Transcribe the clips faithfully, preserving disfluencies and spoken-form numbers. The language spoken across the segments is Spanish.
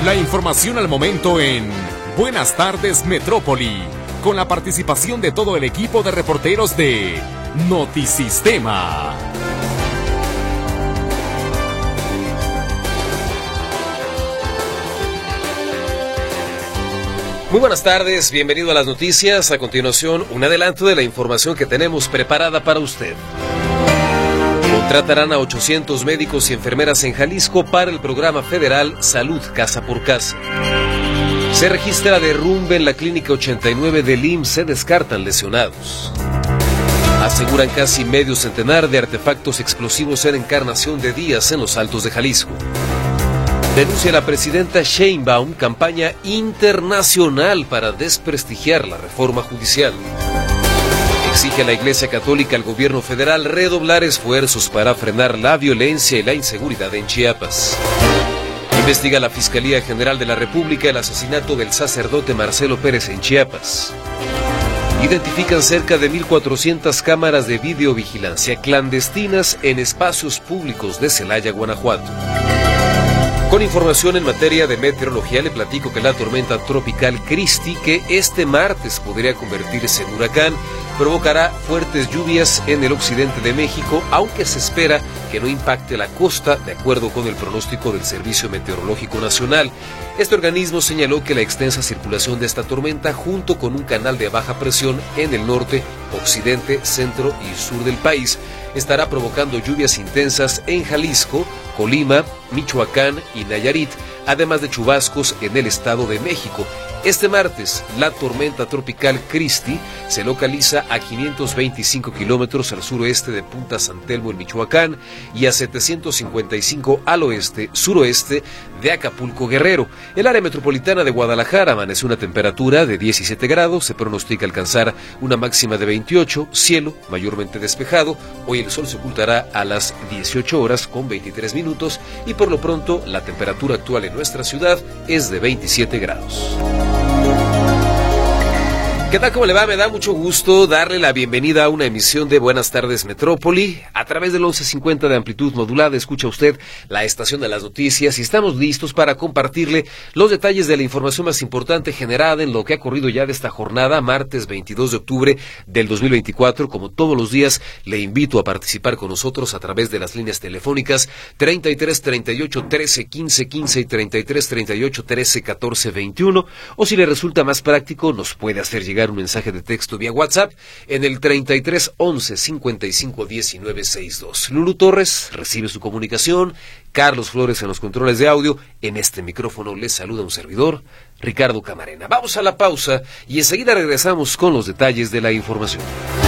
La información al momento en Buenas Tardes Metrópoli, con la participación de todo el equipo de reporteros de Notisistema. Muy buenas tardes, bienvenido a las noticias. A continuación, un adelanto de la información que tenemos preparada para usted. Contratarán a ochocientos médicos y enfermeras en Jalisco para el programa federal Salud Casa por Casa. Se registra derrumbe en la clínica ochenta y nueve del I M S S, se descartan lesionados. Aseguran casi medio centenar de artefactos explosivos en Encarnación de Díaz en los Altos de Jalisco. Denuncia la presidenta Sheinbaum campaña internacional para desprestigiar la reforma judicial. Exige a la Iglesia Católica al gobierno federal redoblar esfuerzos para frenar la violencia y la inseguridad en Chiapas. Investiga la Fiscalía General de la República el asesinato del sacerdote Marcelo Pérez en Chiapas. Identifican cerca de mil cuatrocientas cámaras de videovigilancia clandestinas en espacios públicos de Celaya, Guanajuato. Con información en materia de meteorología, le platico que la tormenta tropical Christy, que este martes podría convertirse en huracán, provocará fuertes lluvias en el occidente de México, aunque se espera que no impacte la costa, de acuerdo con el pronóstico del Servicio Meteorológico Nacional. Este organismo señaló que la extensa circulación de esta tormenta, junto con un canal de baja presión en el norte, occidente, centro y sur del país, estará provocando lluvias intensas en Jalisco, Colima, Michoacán y Nayarit, además de chubascos en el Estado de México. Este martes, la tormenta tropical Christy se localiza a quinientos veinticinco kilómetros al suroeste de Punta San Telmo en Michoacán y a setecientos cincuenta y cinco al oeste, suroeste de Acapulco, Guerrero. El área metropolitana de Guadalajara amanece una temperatura de diecisiete grados, se pronostica alcanzar una máxima de veintiocho, cielo mayormente despejado. Hoy el sol se ocultará a las dieciocho horas con veintitrés minutos y por lo pronto la temperatura actual en nuestra ciudad es de veintisiete grados. ¿Qué tal? ¿Cómo le va? Me da mucho gusto darle la bienvenida a una emisión de Buenas Tardes Metrópoli. A través del once cincuenta de amplitud modulada escucha usted la estación de las noticias y estamos listos para compartirle los detalles de la información más importante generada en lo que ha corrido ya de esta jornada, martes veintidós de octubre del dos mil veinticuatro. Como todos los días, le invito a participar con nosotros a través de las líneas telefónicas treinta y tres, treinta y ocho, trece, quince, quince y treinta y tres, treinta y ocho, trece, catorce, veintiuno. O si le resulta más práctico, nos puede hacer llegar un mensaje de texto vía WhatsApp en el treinta y tres, once, cincuenta y cinco, diecinueve, sesenta y dos. Lulu Torres recibe su comunicación, Carlos Flores en los controles de audio, en este micrófono les saluda un servidor, Ricardo Camarena. Vamos a la pausa y enseguida regresamos con los detalles de la información.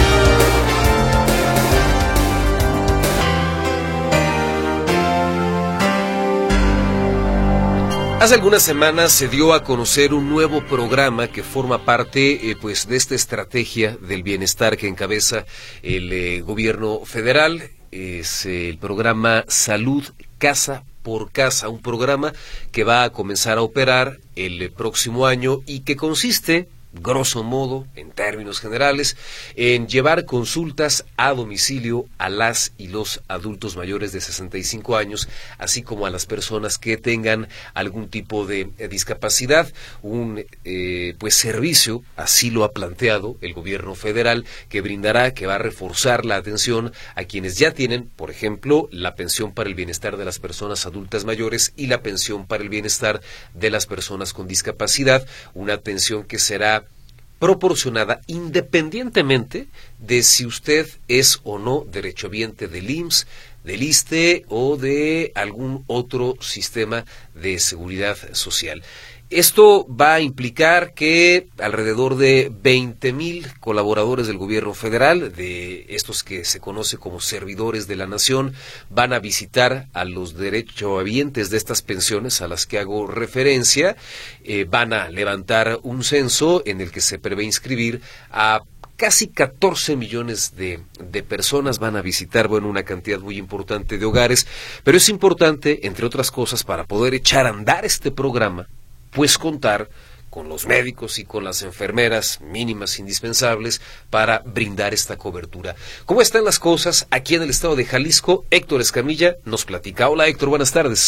Hace algunas semanas se dio a conocer un nuevo programa que forma parte eh, pues de esta estrategia del bienestar que encabeza el eh, gobierno federal. Es eh, el programa Salud Casa por Casa, un programa que va a comenzar a operar el eh, próximo año y que consiste, grosso modo, en términos generales, en llevar consultas a domicilio a las y los adultos mayores de sesenta y cinco años, así como a las personas que tengan algún tipo de eh, discapacidad, un eh, pues servicio, así lo ha planteado el gobierno federal, que brindará, que va a reforzar la atención a quienes ya tienen, por ejemplo, la pensión para el bienestar de las personas adultas mayores y la pensión para el bienestar de las personas con discapacidad, una atención que será proporcionada independientemente de si usted es o no derechohabiente del I M S S, del ISSSTE o de algún otro sistema de seguridad social. Esto va a implicar que alrededor de veinte mil colaboradores del gobierno federal, de estos que se conoce como servidores de la nación, van a visitar a los derechohabientes de estas pensiones a las que hago referencia. Eh, van a levantar un censo en el que se prevé inscribir a casi catorce millones de, de personas. Van a visitar, bueno, una cantidad muy importante de hogares, pero es importante, entre otras cosas, para poder echar a andar este programa, pues contar con los médicos y con las enfermeras mínimas indispensables para brindar esta cobertura. ¿Cómo están las cosas aquí en el estado de Jalisco? Héctor Escamilla nos platica. Hola Héctor, buenas tardes.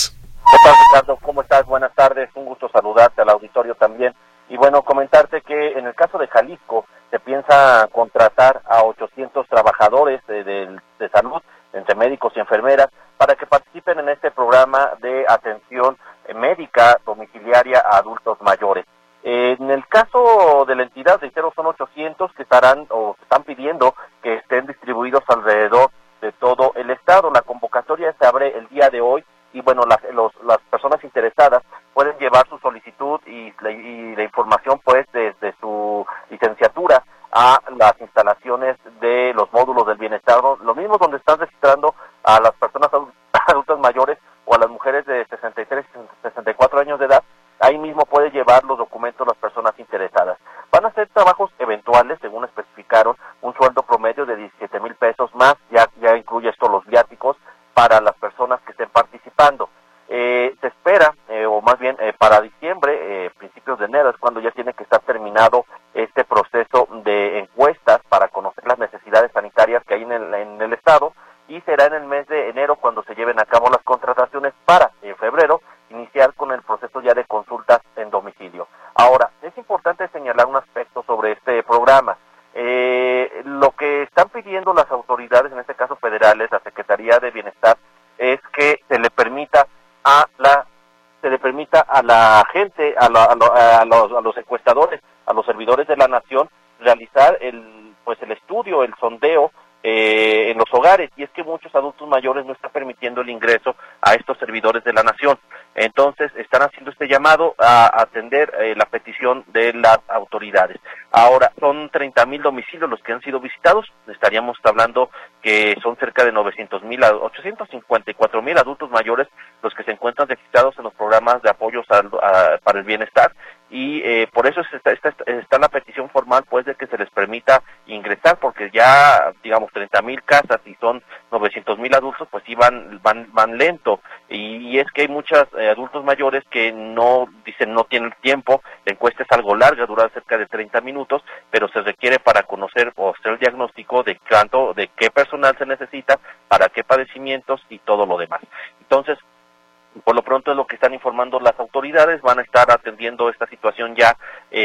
¿Qué tal, Ricardo? ¿Cómo estás? Buenas tardes, un gusto saludarte al auditorio también. Y bueno, comentarte que en el caso de Jalisco se piensa contratar a ochocientos trabajadores de, de, de salud, entre médicos y enfermeras, para que participen en este programa de atención médica domiciliaria a adultos mayores. Eh, en el caso de la entidad, reitero, son ochocientos que estarán o están pidiendo que estén distribuidos alrededor de todo el estado. La convocatoria se abre el día de hoy y bueno, las, los, las personas interesadas pueden llevar su solicitud y, y la información pues desde su licenciatura a las instalaciones de los módulos del bienestar, lo mismo donde están registrando a las personas adultas mayores o a las mujeres de sesenta y tres, sesenta y cuatro años de edad. Ahí mismo puede llevar los documentos las personas interesadas. Van a ser trabajos eventuales, según especificaron, un sueldo promedio de diecisiete mil pesos más, ya, ya incluye esto los viáticos para las personas que estén participando. Eh, se espera, eh, o más bien eh, para diciembre, eh, principios de enero, es cuando ya tiene que estar terminado este proceso de encuestas para conocer las necesidades sanitarias que hay en el, en el estado, y será en el mes de enero cuando se lleven a cabo las contrataciones para, en febrero, iniciar con el proceso ya de consultas en domicilio. Ahora, es importante señalar un aspecto sobre este programa. Eh, lo que están pidiendo las autoridades, en este caso federales, la Secretaría de Bienestar, es que se le permita a la se le permita a la gente, a, la, a, lo, a, los, a los encuestadores, a los servidores de la nación, realizar el pues el estudio, el sondeo eh, en los hogares, y es que muchos adultos mayores no están permitiendo el ingreso a estos servidores de la nación. Entonces están haciendo este llamado a atender eh, la petición de las autoridades. Ahora, son treinta mil domicilios los que han sido visitados, estaríamos hablando que son cerca de novecientos mil a ochocientos cincuenta y cuatro mil adultos mayores los que se encuentran registrados en los programas de apoyos a, a, para el bienestar, y eh, por eso está, está, está la petición formal pues de que se les permita ingresar, porque ya digamos treinta mil casas y son novecientos mil adultos, pues sí van, van, van lento, y, y es que hay muchos eh, adultos mayores que no, dicen no tienen tiempo, la encuesta es algo larga, dura cerca de treinta minutos, pero se requiere para conocer o hacer el diagnóstico de cuánto, de qué personal se necesita, para qué padecimientos y todo lo demás. Entonces, por lo pronto es lo que están informando las autoridades, van a estar atendiendo esta situación ya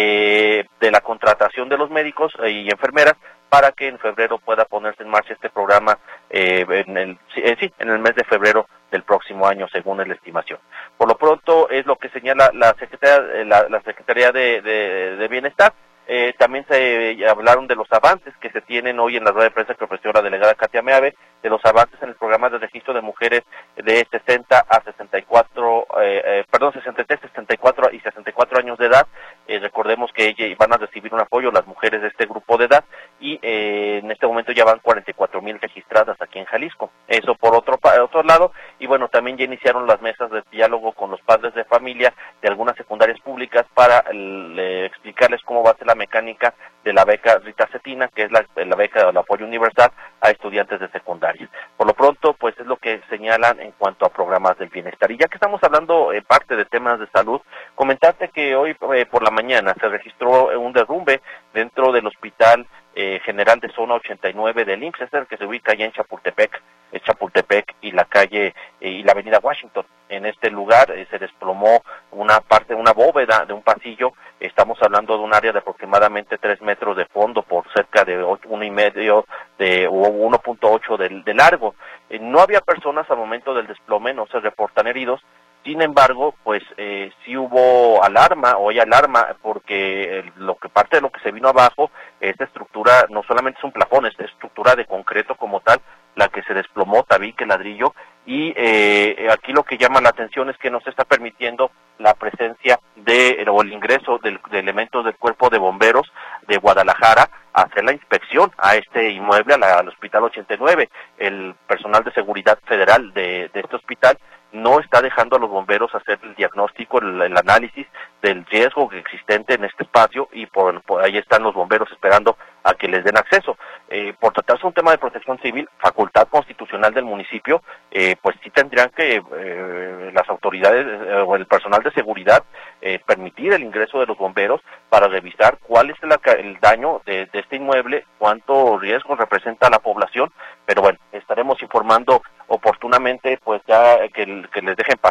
eh, de la contratación de los médicos y enfermeras para que en febrero pueda ponerse en marcha este programa eh, en el eh, sí, en el mes de febrero del próximo año, según la estimación. Por lo pronto es lo que señala la Secretaría, la, la Secretaría de, de, de Bienestar. Eh, también se hablaron de los avances que se tienen hoy en la rueda de prensa que ofreció la delegada Katia Meave, de los avances en el programa de registro de mujeres de sesenta a sesenta y cuatro, eh, eh, perdón, sesenta y tres, sesenta y cuatro y sesenta y cuatro años de edad. Eh, recordemos que ellas van a recibir un apoyo las mujeres de este grupo de edad, y eh, en este momento ya van cuarenta y cuatro mil registradas aquí en Jalisco. Eso por otro, otro lado, y bueno, también ya iniciaron las mesas de diálogo con los padres de familia de algunas secundarias públicas para eh, explicarles cómo va a ser la mecánica de la beca Rita Cetina, que es la, la beca del apoyo universal a estudiantes de secundaria. Por lo pronto, pues es lo que señalan en cuanto a programas del bienestar. Y ya que estamos hablando en parte de temas de salud, comentarte que hoy eh, por la mañana se registró un derrumbe dentro del Hospital eh, General de Zona ochenta y nueve del I M S S, es el que se ubica allá en Chapultepec, es Chapultepec y la calle eh, y la avenida Washington. En este lugar eh, se desplomó una parte, una bóveda de un pasillo. Estamos hablando de un área de aproximadamente tres metros de fondo por cerca de ocho, uno y medio de uno punto ocho de, de largo. Eh, no había personas al momento del desplome, no se reportan heridos. Sin embargo, pues eh, sí hubo alarma, o hay alarma, porque eh, lo que parte de lo que se vino abajo, esta estructura no solamente es un plafón, es estructura de concreto como tal, la que se desplomó, tabique, ladrillo, y eh, aquí lo que llama la atención es que no se está permitiendo la presencia de, o el ingreso de, de elementos del Cuerpo de Bomberos de Guadalajara a hacer la inspección a este inmueble, a la, al Hospital ochenta y nueve. El personal de seguridad federal de, de este hospital no está dejando a los bomberos hacer el diagnóstico, el, el análisis del riesgo existente en este espacio, y por, por ahí están los bomberos esperando a que les den acceso. Eh, por tratarse de un tema de protección civil, facultad constitucional del municipio, eh, pues sí tendrían que eh, las autoridades eh, o el personal de seguridad eh, permitir el ingreso de los bomberos para revisar cuál es la, el daño de, de este inmueble, cuánto riesgo representa a la población, pero bueno, estaremos informando oportunamente pues ya que, que les dejen pasar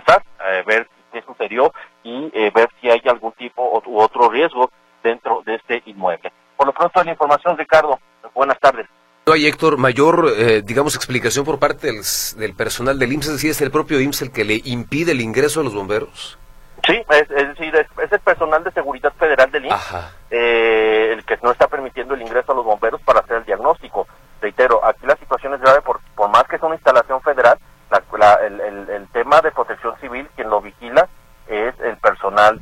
eh, ver qué sucedió y eh, ver si hay algún tipo u otro riesgo dentro de este inmueble. Por lo pronto, la información, Ricardo. Buenas tardes. No hay, Héctor, mayor, eh, digamos, explicación por parte del, del personal del I M S S, es decir, ¿es el propio I M S S el que le impide el ingreso a los bomberos? Sí, es, es decir, es, es el personal de seguridad federal del I M S S, eh, el que no está permitiendo el ingreso a los bomberos para hacer el diagnóstico. Reitero, aquí la situación es grave por, por más que es una instalación federal, la, la, el, el, el tema de protección civil, quien lo vigila es el personal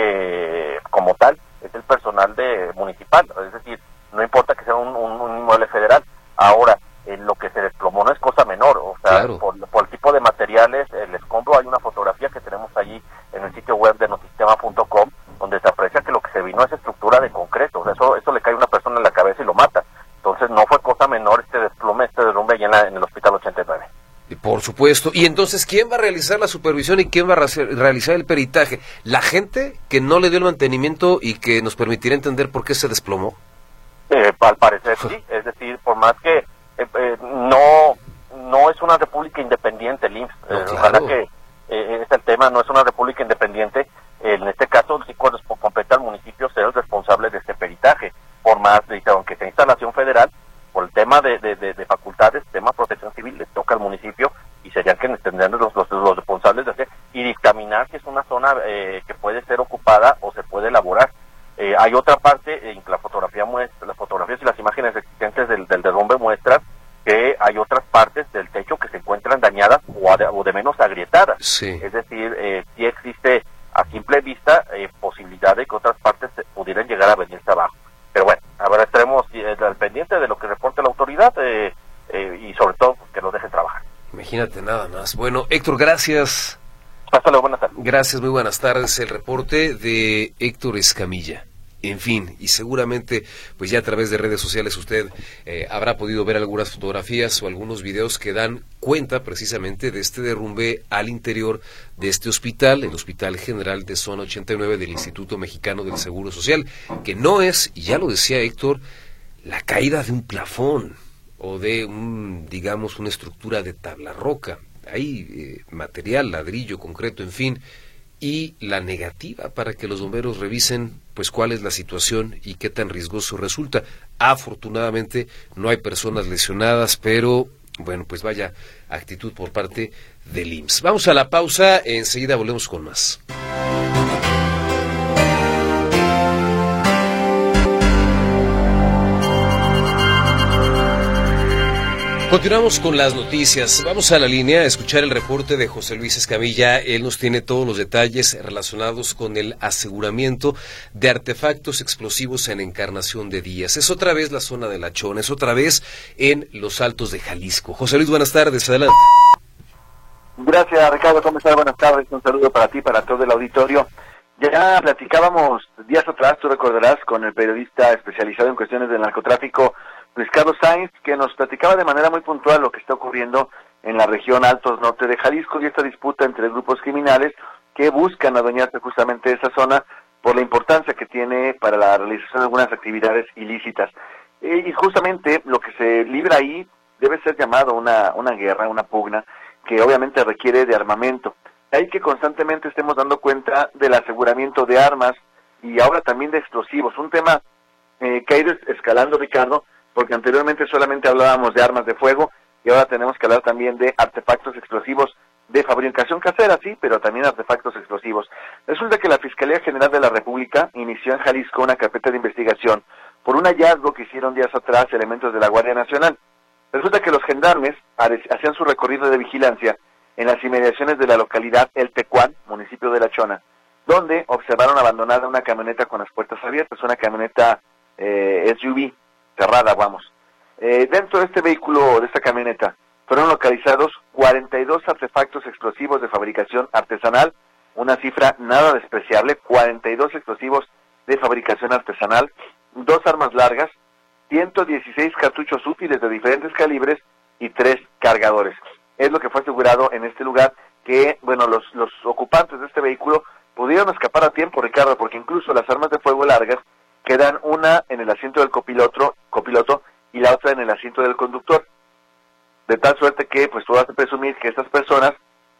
de, como tal, es el personal de municipal, es decir, no importa que sea un, un, un inmueble federal. Ahora, eh, lo que se desplomó no es cosa menor, o sea, claro. por, por el tipo de materiales, el escombro, hay una fotografía que tenemos allí en el sitio web de notisistema punto com, donde se aprecia que lo que se vino es estructura de concreto, o sea, eso, eso le cae a una persona en la cabeza y lo mata. Entonces no fue cosa menor este desplome, este derrumbe allá en, la, en el Hospital ochenta y nueve. Y por supuesto. Y entonces, ¿quién va a realizar la supervisión y quién va a realizar el peritaje? ¿La gente que no le dio el mantenimiento y que nos permitirá entender por qué se desplomó? Eh, al parecer sí, es decir, por más que eh, eh, no no es una república independiente el I M S S, no, eh, claro. ojalá que eh, es el tema, no es una república independiente, eh, en este caso sí compete al municipio ser el responsable de este peritaje, por más, de, aunque sea instalación federal, por el tema de, de, de, de facultades, tema de protección civil, les toca al municipio y serían quienes tendrían los, los, los responsables de hacer y dictaminar si es una zona eh, que puede ser ocupada o se puede elaborar. Eh, hay otra parte, en la fotografía muestra, las fotografías y las imágenes existentes del, del derrumbe muestran que hay otras partes del techo que se encuentran dañadas o, a, o de menos agrietadas. Sí. Es decir, eh, sí existe a simple vista eh, posibilidad de que otras partes pudieran llegar a venirse abajo. Pero bueno, ahora estaremos eh, al pendiente de lo que reporte la autoridad eh, eh, y sobre todo que los deje trabajar. Imagínate nada más. Bueno, Héctor, gracias. Hasta luego, buenas tardes. Gracias, muy buenas tardes. El reporte de Héctor Escamilla. En fin, y seguramente pues ya a través de redes sociales usted eh, habrá podido ver algunas fotografías o algunos videos que dan cuenta precisamente de este derrumbe al interior de este hospital, el Hospital General de Zona ochenta y nueve del Instituto Mexicano del Seguro Social, que no es, y ya lo decía Héctor, la caída de un plafón o de un, digamos, una estructura de tabla roca. Hay eh, material, ladrillo, concreto, en fin, y la negativa para que los bomberos revisen pues cuál es la situación y qué tan riesgoso resulta. Afortunadamente no hay personas lesionadas, pero bueno, pues vaya actitud por parte del I M S S. Vamos a la pausa, enseguida volvemos con más. Continuamos con las noticias. Vamos a la línea a escuchar el reporte de José Luis Escamilla. Él nos tiene todos los detalles relacionados con el aseguramiento de artefactos explosivos en Encarnación de Díaz. Es otra vez la zona de La Chona, es otra vez en los Altos de Jalisco. José Luis, buenas tardes, adelante. Gracias, Ricardo, ¿cómo estás? Buenas tardes, un saludo para ti, para todo el auditorio. Ya platicábamos días atrás, tú recordarás, con el periodista especializado en cuestiones del narcotráfico, Luis Carlos Sainz, que nos platicaba de manera muy puntual lo que está ocurriendo en la región Altos Norte de Jalisco y esta disputa entre grupos criminales que buscan adueñarse justamente de esa zona por la importancia que tiene para la realización de algunas actividades ilícitas. Eh, y justamente lo que se libra ahí debe ser llamado una, una guerra, una pugna, que obviamente requiere de armamento. Hay que constantemente estemos dando cuenta del aseguramiento de armas y ahora también de explosivos, un tema eh, que ha ido escalando, Ricardo, porque anteriormente solamente hablábamos de armas de fuego y ahora tenemos que hablar también de artefactos explosivos de fabricación casera, sí, pero también artefactos explosivos. Resulta que la Fiscalía General de la República inició en Jalisco una carpeta de investigación por un hallazgo que hicieron días atrás elementos de la Guardia Nacional. Resulta que los gendarmes hacían su recorrido de vigilancia en las inmediaciones de la localidad El Tecuán, municipio de La Chona, donde observaron abandonada una camioneta con las puertas abiertas, una camioneta eh, S U V, cerrada, vamos. Eh, dentro de este vehículo, de esta camioneta, fueron localizados cuarenta y dos artefactos explosivos de fabricación artesanal, una cifra nada despreciable, cuarenta y dos explosivos de fabricación artesanal, dos armas largas, ciento dieciséis cartuchos útiles de diferentes calibres y tres cargadores. Es lo que fue asegurado en este lugar, que, bueno, los, los ocupantes de este vehículo pudieron escapar a tiempo, Ricardo, porque incluso las armas de fuego largas quedan una en el asiento del copiloto, copiloto y la otra en el asiento del conductor. De tal suerte que, pues, tú vas a presumir que estas personas, eh,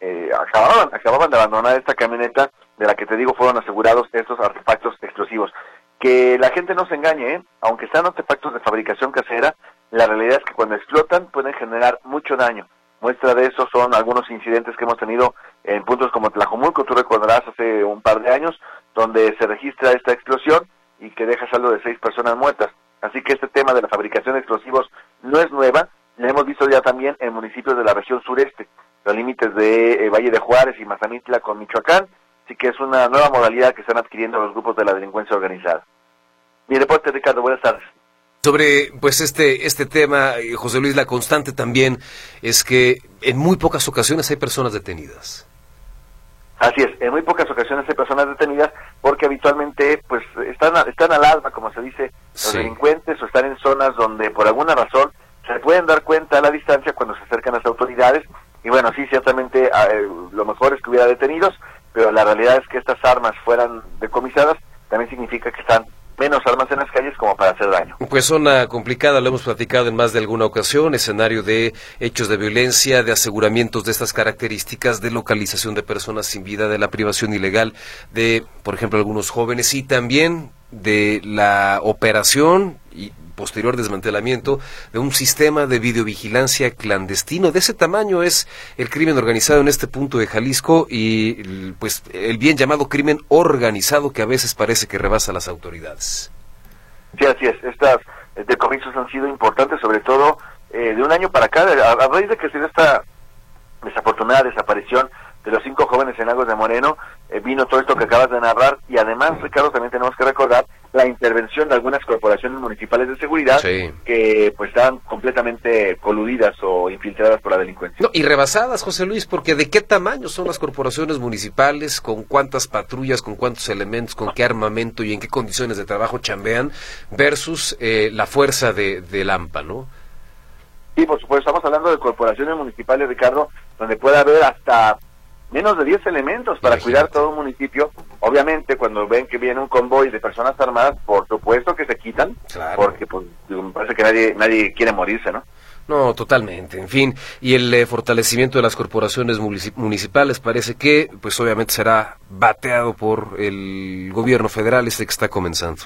acababan, acababan de abandonar esta camioneta de la que te digo fueron asegurados estos artefactos explosivos. Que la gente no se engañe, ¿eh? Aunque sean artefactos de fabricación casera, la realidad es que cuando explotan pueden generar mucho daño. Muestra de eso son algunos incidentes que hemos tenido en puntos como Tlajomulco, tú recordarás hace un par de años, donde se registra esta explosión y que deja saldo de seis personas muertas. Así que este tema de la fabricación de explosivos no es nueva, la hemos visto ya también en municipios de la región sureste, los límites de eh, Valle de Juárez y Mazamitla con Michoacán, así que es una nueva modalidad que están adquiriendo los grupos de la delincuencia organizada. Mi reporte, Ricardo, buenas tardes. Sobre pues este este tema, José Luis, la constante también es que en muy pocas ocasiones hay personas detenidas. Así es, en muy pocas ocasiones hay personas detenidas porque habitualmente pues están están al alba, como se dice, los sí. delincuentes, o están en zonas donde por alguna razón se pueden dar cuenta a la distancia cuando se acercan las autoridades. Y bueno, sí, ciertamente eh, lo mejor es que hubiera detenidos, pero la realidad es que estas armas fueran decomisadas, también significa que están menos armas en las calles como para hacer daño. Pues zona complicada, lo hemos platicado en más de alguna ocasión, escenario de hechos de violencia, de aseguramientos de estas características, de localización de personas sin vida, de la privación ilegal de, por ejemplo, algunos jóvenes, y también de la operación y posterior desmantelamiento de un sistema de videovigilancia clandestino. De ese tamaño es el crimen organizado en este punto de Jalisco y pues el bien llamado crimen organizado que a veces parece que rebasa las autoridades. Sí, así es. Estas decomisos han sido importantes, sobre todo eh, de un año para acá, a, a raíz de que se dio esta desafortunada desaparición de los cinco jóvenes en Lagos de Moreno, eh, vino todo esto que acabas de narrar, y además, Ricardo, también tenemos que recordar la intervención de algunas corporaciones municipales de seguridad sí. que pues estaban completamente coludidas o infiltradas por la delincuencia. No, y rebasadas, José Luis, porque ¿de qué tamaño son las corporaciones municipales? ¿Con cuántas patrullas, con cuántos elementos, con qué armamento y en qué condiciones de trabajo chambean? Versus eh, la fuerza de, de Lampa, ¿no? Sí, por supuesto, estamos hablando de corporaciones municipales, Ricardo, donde puede haber hasta menos de diez elementos para Imagínate. cuidar todo un municipio. Obviamente, cuando ven que viene un convoy de personas armadas, por supuesto que se quitan, claro. porque pues me parece que nadie nadie quiere morirse, ¿no? No, totalmente, en fin, y el eh, fortalecimiento de las corporaciones municipales parece que, pues obviamente será bateado por el gobierno federal, este que está comenzando.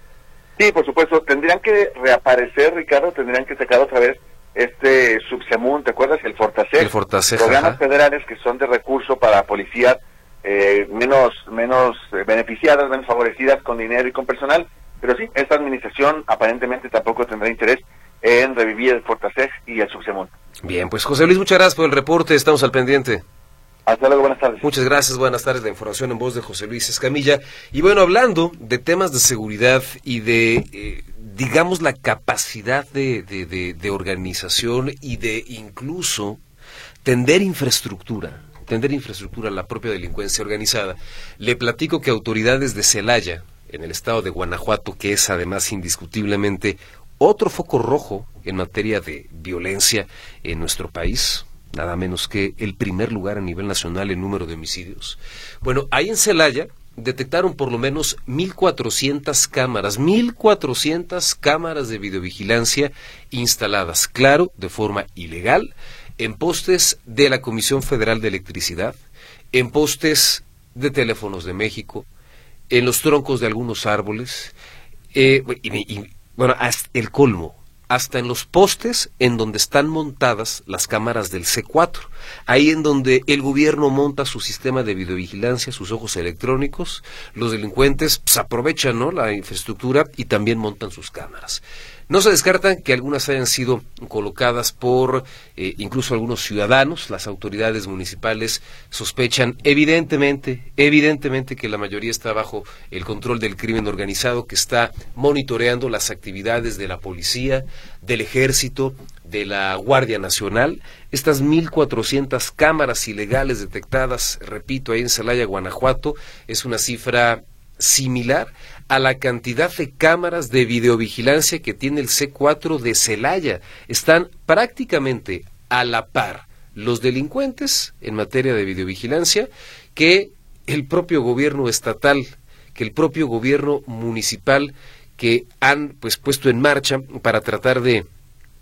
Sí, por supuesto, tendrían que reaparecer, Ricardo, tendrían que sacar otra vez este Subsemun, ¿te acuerdas? El Fortaseg, el Fortaseg programas ajá. federales que son de recurso para policías eh, menos menos eh, beneficiadas, menos favorecidas con dinero y con personal, pero sí, esta administración aparentemente tampoco tendrá interés en revivir el Fortaseg y el Subsemun. Bien, pues José Luis, muchas gracias por el reporte, estamos al pendiente. Hasta luego, buenas tardes. Muchas gracias, buenas tardes, la información en voz de José Luis Escamilla. Y bueno, hablando de temas de seguridad y de, eh, digamos, la capacidad de, de, de, de organización y de incluso tender infraestructura, tender infraestructura a la propia delincuencia organizada, le platico que autoridades de Celaya, en el estado de Guanajuato, que es además indiscutiblemente otro foco rojo en materia de violencia en nuestro país, nada menos que el primer lugar a nivel nacional en número de homicidios. Bueno, ahí en Celaya detectaron por lo menos mil cuatrocientas cámaras, mil cuatrocientas cámaras de videovigilancia instaladas, claro, de forma ilegal, en postes de la Comisión Federal de Electricidad, en postes de Teléfonos de México, en los troncos de algunos árboles, eh, y, y, bueno, hasta el colmo, hasta en los postes en donde están montadas las cámaras del C cuatro, ahí en donde el gobierno monta su sistema de videovigilancia, sus ojos electrónicos, los delincuentes pues, aprovechan, ¿no?, la infraestructura y también montan sus cámaras. No se descartan que algunas hayan sido colocadas por eh, incluso algunos ciudadanos. Las autoridades municipales sospechan evidentemente, evidentemente que la mayoría está bajo el control del crimen organizado, que está monitoreando las actividades de la policía, del ejército, de la Guardia Nacional. Estas mil cuatrocientas cámaras ilegales detectadas, repito, ahí en Celaya, Guanajuato, es una cifra similar a la cantidad de cámaras de videovigilancia que tiene el C cuatro de Celaya. Están prácticamente a la par los delincuentes en materia de videovigilancia que el propio gobierno estatal, que el propio gobierno municipal, que han pues puesto en marcha para tratar de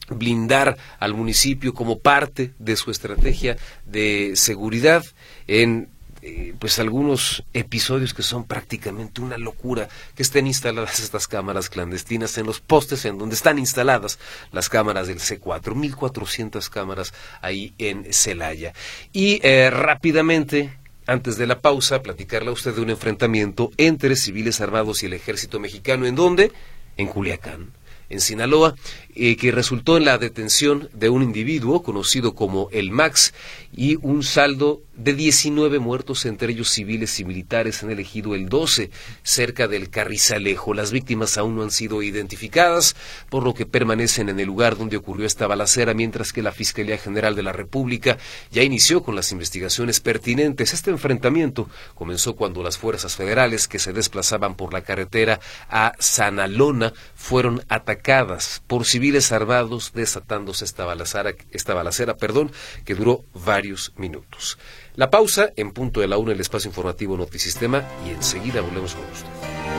blindar al municipio como parte de su estrategia de seguridad en eh, pues algunos episodios que son prácticamente una locura, que estén instaladas estas cámaras clandestinas en los postes en donde están instaladas las cámaras del C cuatro, mil cuatrocientas cámaras ahí en Celaya. Y eh, rápidamente, antes de la pausa, platicarle a usted de un enfrentamiento entre civiles armados y el ejército mexicano. ¿En dónde? En Culiacán, en Sinaloa, eh, que resultó en la detención de un individuo conocido como el Max y un saldo de diecinueve muertos, entre ellos civiles y militares, en el ejido El doce, cerca del Carrizalejo. Las víctimas aún no han sido identificadas, por lo que permanecen en el lugar donde ocurrió esta balacera, mientras que la Fiscalía General de la República ya inició con las investigaciones pertinentes. Este enfrentamiento comenzó cuando las fuerzas federales que se desplazaban por la carretera a Sanalona fueron atacadas por civiles armados, desatándose esta balacera, esta balacera, perdón, que duró varios minutos. La pausa, en punto de la una, el espacio informativo Notisistema, y enseguida volvemos con usted.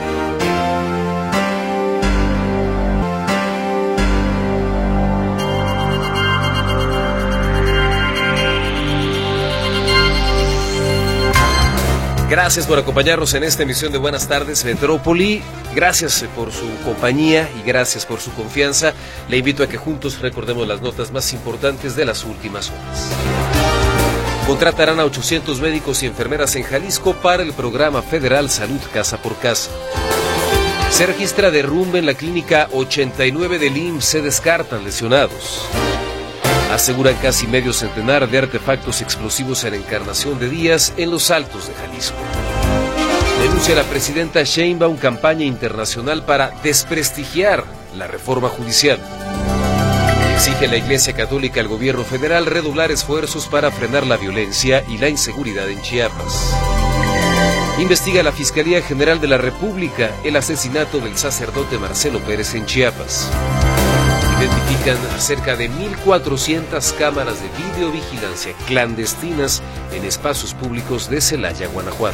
Gracias por acompañarnos en esta emisión de Buenas Tardes Metrópoli. Gracias por su compañía y gracias por su confianza. Le invito a que juntos recordemos las notas más importantes de las últimas horas. Contratarán a ochocientos médicos y enfermeras en Jalisco para el programa federal Salud Casa por Casa. Se registra derrumbe en la clínica ochenta y nueve del I M S S, se descartan lesionados. Aseguran casi medio centenar de artefactos explosivos en Encarnación de Díaz, en los Altos de Jalisco. Denuncia la presidenta Sheinbaum campaña internacional para desprestigiar la reforma judicial. Exige la Iglesia Católica al gobierno federal redoblar esfuerzos para frenar la violencia y la inseguridad en Chiapas. Investiga la Fiscalía General de la República el asesinato del sacerdote Marcelo Pérez en Chiapas. Identifican cerca de mil cuatrocientas cámaras de videovigilancia clandestinas en espacios públicos de Celaya, Guanajuato.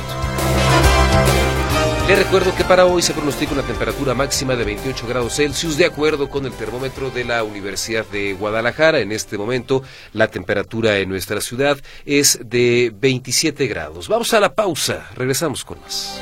Le recuerdo que para hoy se pronostica una temperatura máxima de veintiocho grados Celsius, de acuerdo con el termómetro de la Universidad de Guadalajara. En este momento la temperatura en nuestra ciudad es de veintisiete grados. Vamos a la pausa, regresamos con más.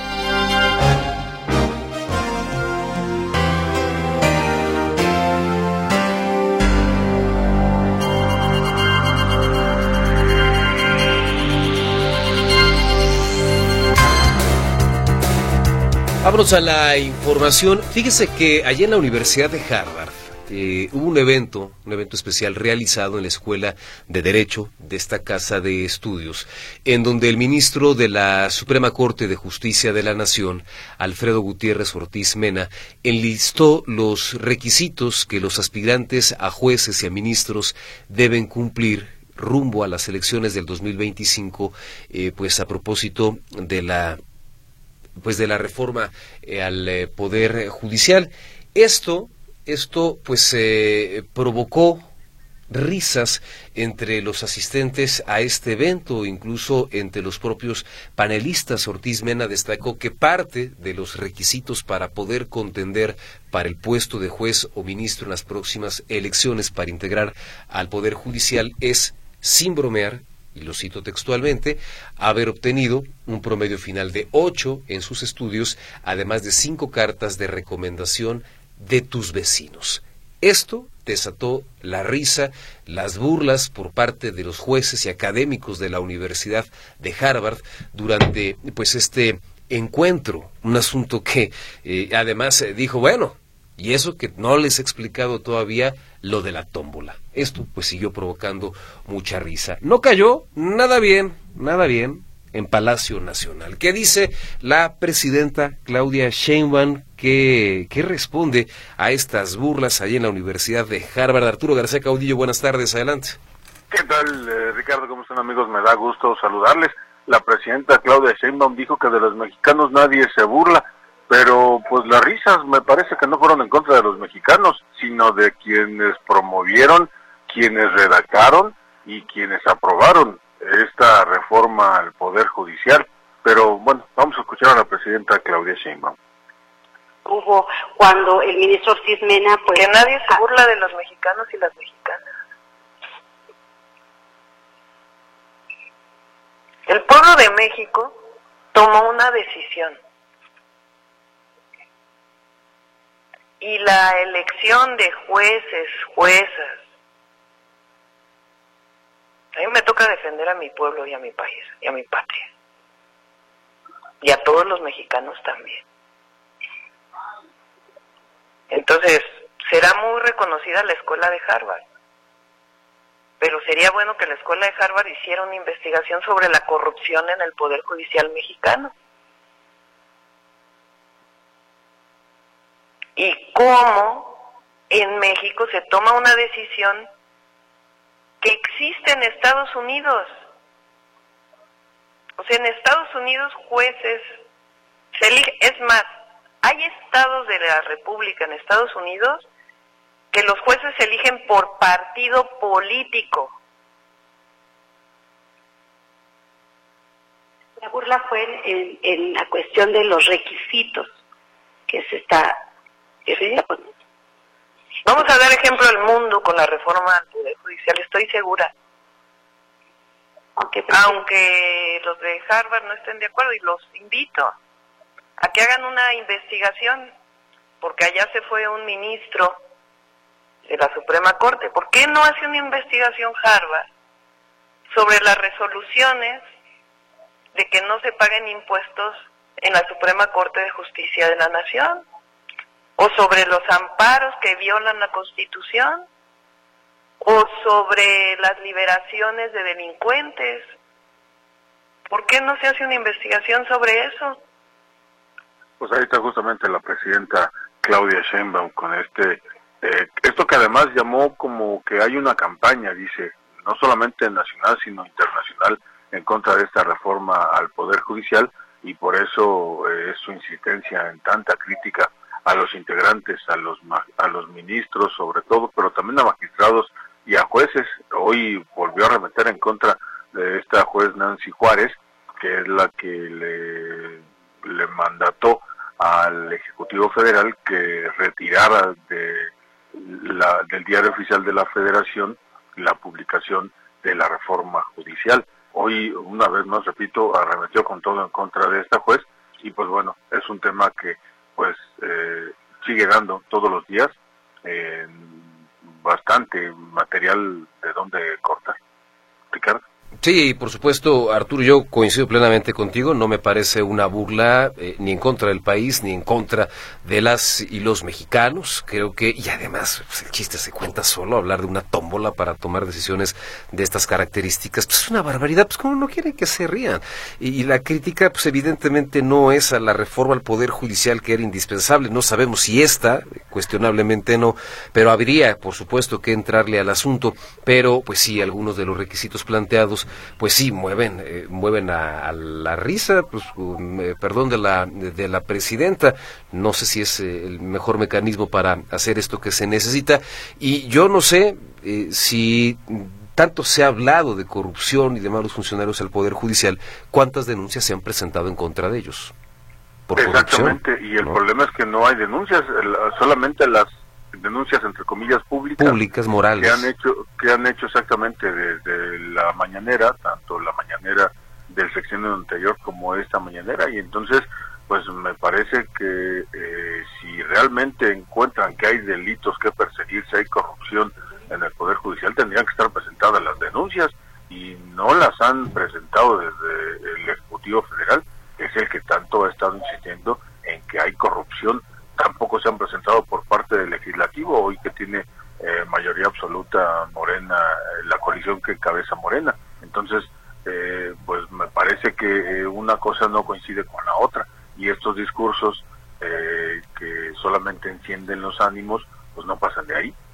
Vámonos a la información. Fíjese que allá en la Universidad de Harvard eh, hubo un evento, un evento especial realizado en la Escuela de Derecho de esta casa de estudios, en donde el ministro de la Suprema Corte de Justicia de la Nación, Alfredo Gutiérrez Ortiz Mena, enlistó los requisitos que los aspirantes a jueces y a ministros deben cumplir rumbo a las elecciones del dos mil veinticinco, eh, pues a propósito de la pues de la reforma eh, al eh, Poder Judicial. Esto, esto pues eh, provocó risas entre los asistentes a este evento, incluso entre los propios panelistas. Ortiz Mena destacó que parte de los requisitos para poder contender para el puesto de juez o ministro en las próximas elecciones para integrar al Poder Judicial es, sin bromear, y lo cito textualmente, haber obtenido un promedio final de ocho en sus estudios, además de cinco cartas de recomendación de tus vecinos. Esto desató la risa, las burlas por parte de los jueces y académicos de la Universidad de Harvard durante pues este encuentro, un asunto que eh, además eh, dijo, bueno, y eso que no les he explicado todavía lo de la tómbola. Esto pues siguió provocando mucha risa. No cayó nada bien, nada bien en Palacio Nacional. ¿Qué dice la presidenta Claudia Sheinbaum? ¿Qué, qué responde a estas burlas allí en la Universidad de Harvard? Arturo García Caudillo, buenas tardes, adelante. ¿Qué tal, eh, Ricardo? ¿Cómo están, amigos? Me da gusto saludarles. La presidenta Claudia Sheinbaum dijo que de los mexicanos nadie se burla, pero pues las risas me parece que no fueron en contra de los mexicanos, sino de quienes promovieron, quienes redactaron y quienes aprobaron esta reforma al Poder Judicial. Pero bueno, vamos a escuchar a la presidenta Claudia Sheinbaum. hubo cuando el ministro Ortiz Mena, pues... Que nadie se burla de los mexicanos y las mexicanas. El pueblo de México tomó una decisión. Y la elección de jueces, juezas. A mí me toca defender a mi pueblo y a mi país y a mi patria. Y a todos los mexicanos también. Entonces, será muy reconocida la escuela de Harvard. Pero sería bueno que la escuela de Harvard hiciera una investigación sobre la corrupción en el Poder Judicial mexicano. Y cómo en México se toma una decisión que existe en Estados Unidos. O sea, en Estados Unidos jueces se eligen, es más, hay estados de la República en Estados Unidos que los jueces se eligen por partido político. La burla fue en, en la cuestión de los requisitos que se está... Que se está poniendo. Vamos a dar ejemplo al mundo con la reforma al Poder Judicial, estoy segura. Aunque, Aunque los de Harvard no estén de acuerdo, y los invito a que hagan una investigación, porque allá se fue un ministro de la Suprema Corte. ¿Por qué no hace una investigación Harvard sobre las resoluciones de que no se paguen impuestos en la Suprema Corte de Justicia de la Nación? ¿O sobre los amparos que violan la Constitución? ¿O sobre las liberaciones de delincuentes? ¿Por qué no se hace una investigación sobre eso? Pues ahí está justamente la presidenta Claudia Sheinbaum con este, eh, esto que además llamó como que hay una campaña, dice, no solamente nacional sino internacional en contra de esta reforma al Poder Judicial, y por eso eh, es su insistencia en tanta crítica a los integrantes, a los a los ministros sobre todo, pero también a magistrados y a jueces. Hoy volvió a arremeter en contra de esta juez Nancy Juárez, que es la que le, le mandató al Ejecutivo Federal que retirara de la, del Diario Oficial de la Federación la publicación de la reforma judicial. Hoy, una vez más, repito, arremetió con todo en contra de esta juez, y pues bueno, es un tema que pues eh, sigue dando todos los días eh, bastante material de donde cortar. Ricardo. Sí, por supuesto, Arturo, yo coincido plenamente contigo, no me parece una burla eh, ni en contra del país, ni en contra de las y los mexicanos, creo que, y además pues, el chiste se cuenta solo, hablar de una tómbola para tomar decisiones de estas características, pues es una barbaridad, pues como no quieren que se rían, y, y la crítica pues evidentemente no es a la reforma al Poder Judicial que era indispensable, no sabemos si esta, cuestionablemente no, pero habría por supuesto que entrarle al asunto, pero pues sí, algunos de los requisitos planteados pues sí, mueven eh, mueven a, a la risa, pues um, eh, perdón, de la de la presidenta. No sé si es eh, el mejor mecanismo para hacer esto que se necesita, y yo no sé eh, si tanto se ha hablado de corrupción y de malos funcionarios al Poder Judicial, ¿cuántas denuncias se han presentado en contra de ellos por Exactamente, corrupción? y el ¿no? problema es que no hay denuncias, el, solamente las denuncias entre comillas públicas, públicas, morales, que han hecho que han hecho exactamente desde la mañanera, tanto la mañanera del sexenio anterior como esta mañanera, y entonces pues me parece que eh, si realmente encuentran que hay delitos que perseguir, si hay corrupción en el Poder Judicial, tendrían que estar presentadas las denuncias, y no las han presentado desde el Ejecutivo Federal, que es el que tanto ha estado insistiendo en que hay corrupción. Tampoco se han presentado por parte del Legislativo, hoy que tiene eh, mayoría absoluta Morena, eh, la coalición que encabeza Morena. Entonces, eh, pues me parece que eh, una cosa no coincide con la otra, y estos discursos eh, que solamente encienden los ánimos, pues no pasan de ahí.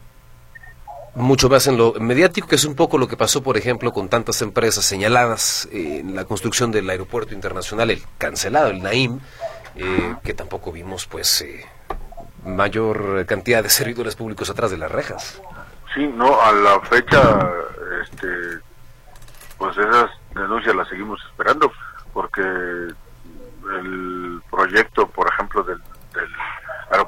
Mucho más en lo mediático, que es un poco lo que pasó, por ejemplo, con tantas empresas señaladas eh, en la construcción del aeropuerto internacional, el cancelado, el Naim, eh, que tampoco vimos pues eh, mayor cantidad de servidores públicos atrás de las rejas. Sí, no, a la fecha, este, pues esas denuncias las seguimos esperando, porque el proyecto, por ejemplo, del, del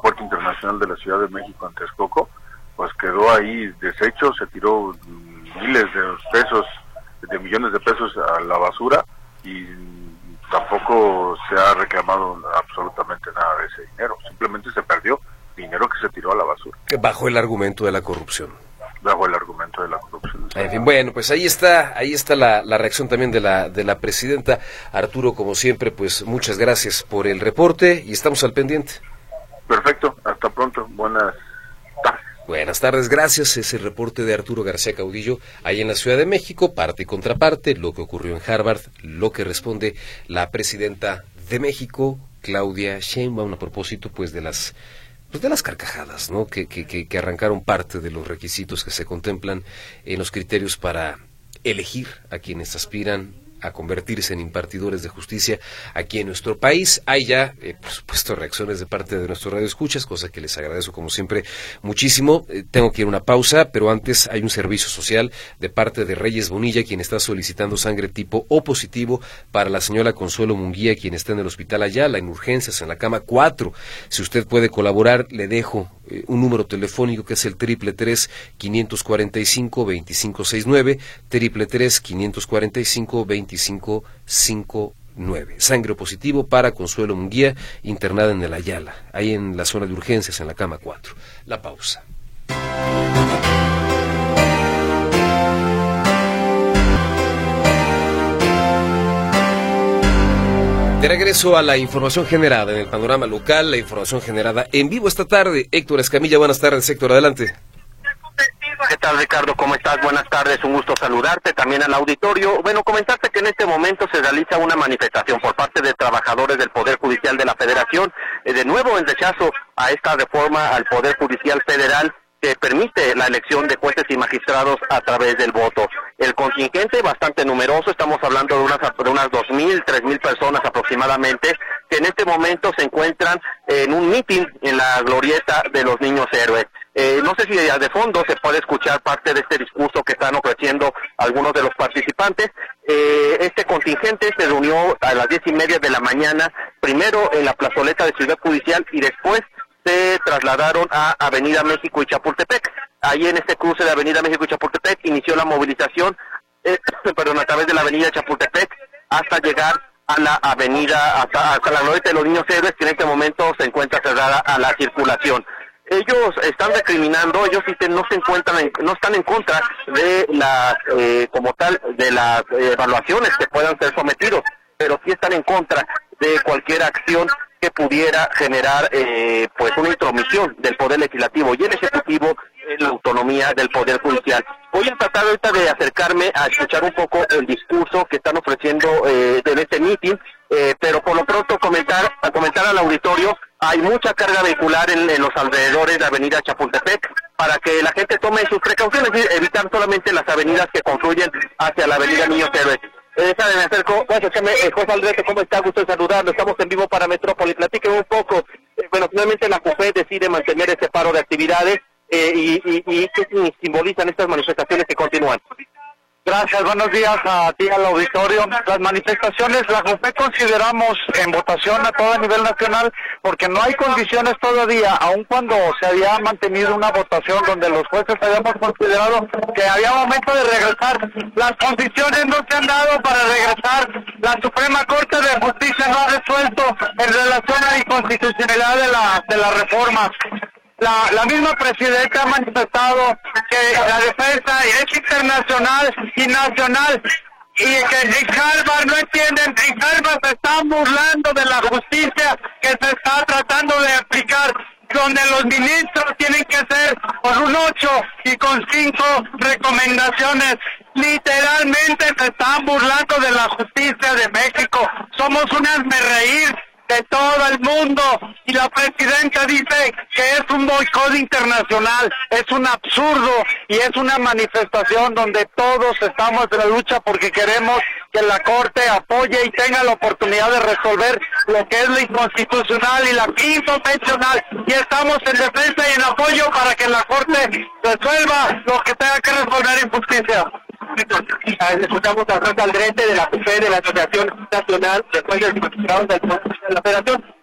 Nacional de la Ciudad de México en Texcoco, pues quedó ahí deshecho, se tiró miles de pesos, de millones de pesos a la basura y tampoco se ha reclamado absolutamente nada de ese dinero, simplemente se perdió dinero que se tiró a la basura. Bajo el argumento de la corrupción. Bajo el argumento de la corrupción. En fin, bueno, pues ahí está, ahí está la, la reacción también de la, de la presidenta. Arturo, como siempre, pues muchas gracias por el reporte y estamos al pendiente. Perfecto, hasta pronto, buenas tardes. Buenas tardes, gracias. Es el reporte de Arturo García Caudillo, ahí en la Ciudad de México, parte y contraparte, lo que ocurrió en Harvard, lo que responde la presidenta de México, Claudia Sheinbaum, a propósito pues de las pues de las carcajadas, ¿no? Que, que, que, que arrancaron parte de los requisitos que se contemplan en los criterios para elegir a quienes aspiran a convertirse en impartidores de justicia aquí en nuestro país. Hay ya, eh, por supuesto, reacciones de parte de nuestros radioescuchas, cosa que les agradezco como siempre muchísimo. Eh, tengo que ir a una pausa, pero antes hay un servicio social de parte de Reyes Bonilla, quien está solicitando sangre tipo O positivo para la señora Consuelo Munguía, quien está en el hospital Ayala, en urgencias, en la cama cuatro. Si usted puede colaborar, le dejo eh, un número telefónico que es el triple tres, quinientos cuarenta y cinco, veinticinco sesenta y nueve, triple tres, quinientos cuarenta y cinco, veinticinco cincuenta y nueve. Sangre positivo para Consuelo Munguía, internada en el Ayala, ahí en la zona de urgencias, en la cama cuatro. La pausa. De regreso a la información generada en el panorama local, la información generada en vivo esta tarde. Héctor Escamilla, buenas tardes. Héctor, adelante. ¿Qué tal, Ricardo? ¿Cómo estás? Buenas tardes, un gusto saludarte, también al auditorio. Bueno, comentarte que en este momento se realiza una manifestación por parte de trabajadores del Poder Judicial de la Federación, eh, de nuevo en rechazo a esta reforma al Poder Judicial Federal que permite la elección de jueces y magistrados a través del voto. El contingente bastante numeroso, estamos hablando de unas, de unas dos mil, tres mil personas aproximadamente, que en este momento se encuentran en un mitin en la glorieta de los Niños Héroes. Eh, no sé si de fondo se puede escuchar parte de este discurso que están ofreciendo algunos de los participantes. Eh, este contingente se reunió a las diez y media de la mañana, primero en la plazoleta de Ciudad Judicial y después se trasladaron a Avenida México y Chapultepec. Ahí en este cruce de Avenida México y Chapultepec inició la movilización, eh, perdón, a través de la Avenida Chapultepec hasta llegar a la avenida, hasta, hasta la glorieta de los Niños Héroes, que en este momento se encuentra cerrada a la circulación. Ellos están recriminando, ellos dicen no se encuentran, en, no están en contra de las, eh, como tal, de las eh, evaluaciones que puedan ser sometidos, pero sí están en contra de cualquier acción que pudiera generar eh, pues una intromisión del Poder Legislativo y el Ejecutivo en la autonomía del Poder Judicial. Voy a tratar ahorita de acercarme a escuchar un poco el discurso que están ofreciendo eh, en este meeting, eh, pero por lo pronto comentar, a comentar al auditorio, hay mucha carga vehicular en, en los alrededores de Avenida Chapultepec para que la gente tome sus precauciones y evitar solamente las avenidas que confluyen hacia la Avenida Niños Héroes. Eh, me acerco, bueno, eh, José Aldrete, ¿cómo está? Gusto en saludarlo. Estamos en vivo para Metrópoli. Platíqueme un poco. Eh, bueno, finalmente la C U F E decide mantener ese paro de actividades eh, y, y, y qué simbolizan estas manifestaciones que continúan. Gracias, buenos días a ti, al auditorio. Las manifestaciones, la C U F E consideramos en votación a todo a nivel nacional porque no hay condiciones todavía, aun cuando se había mantenido una votación donde los jueces habíamos considerado que había momento de regresar. Las condiciones no se han dado para regresar. La Suprema Corte de Justicia no ha resuelto en relación a la inconstitucionalidad de la, de la reforma. La, la misma presidenta ha manifestado que la defensa es internacional y nacional y que en Harvard no entienden, en Harvard se están burlando de la justicia que se está tratando de aplicar, donde los ministros tienen que ser con un ocho y con cinco recomendaciones. Literalmente se están burlando de la justicia de México. Somos un hazmerreír de todo el mundo y la presidenta dice que es un boicot internacional. Es un absurdo y es una manifestación donde todos estamos en la lucha porque queremos que la Corte apoye y tenga la oportunidad de resolver lo que es lo inconstitucional y la inconvencional, y estamos en defensa y en apoyo para que la Corte resuelva lo que tenga que resolver en justicia. Escuchamos a José Aldrete de la C U F E, de la Asociación Nacional de Jueces y Magistrados del Poder de la Federación.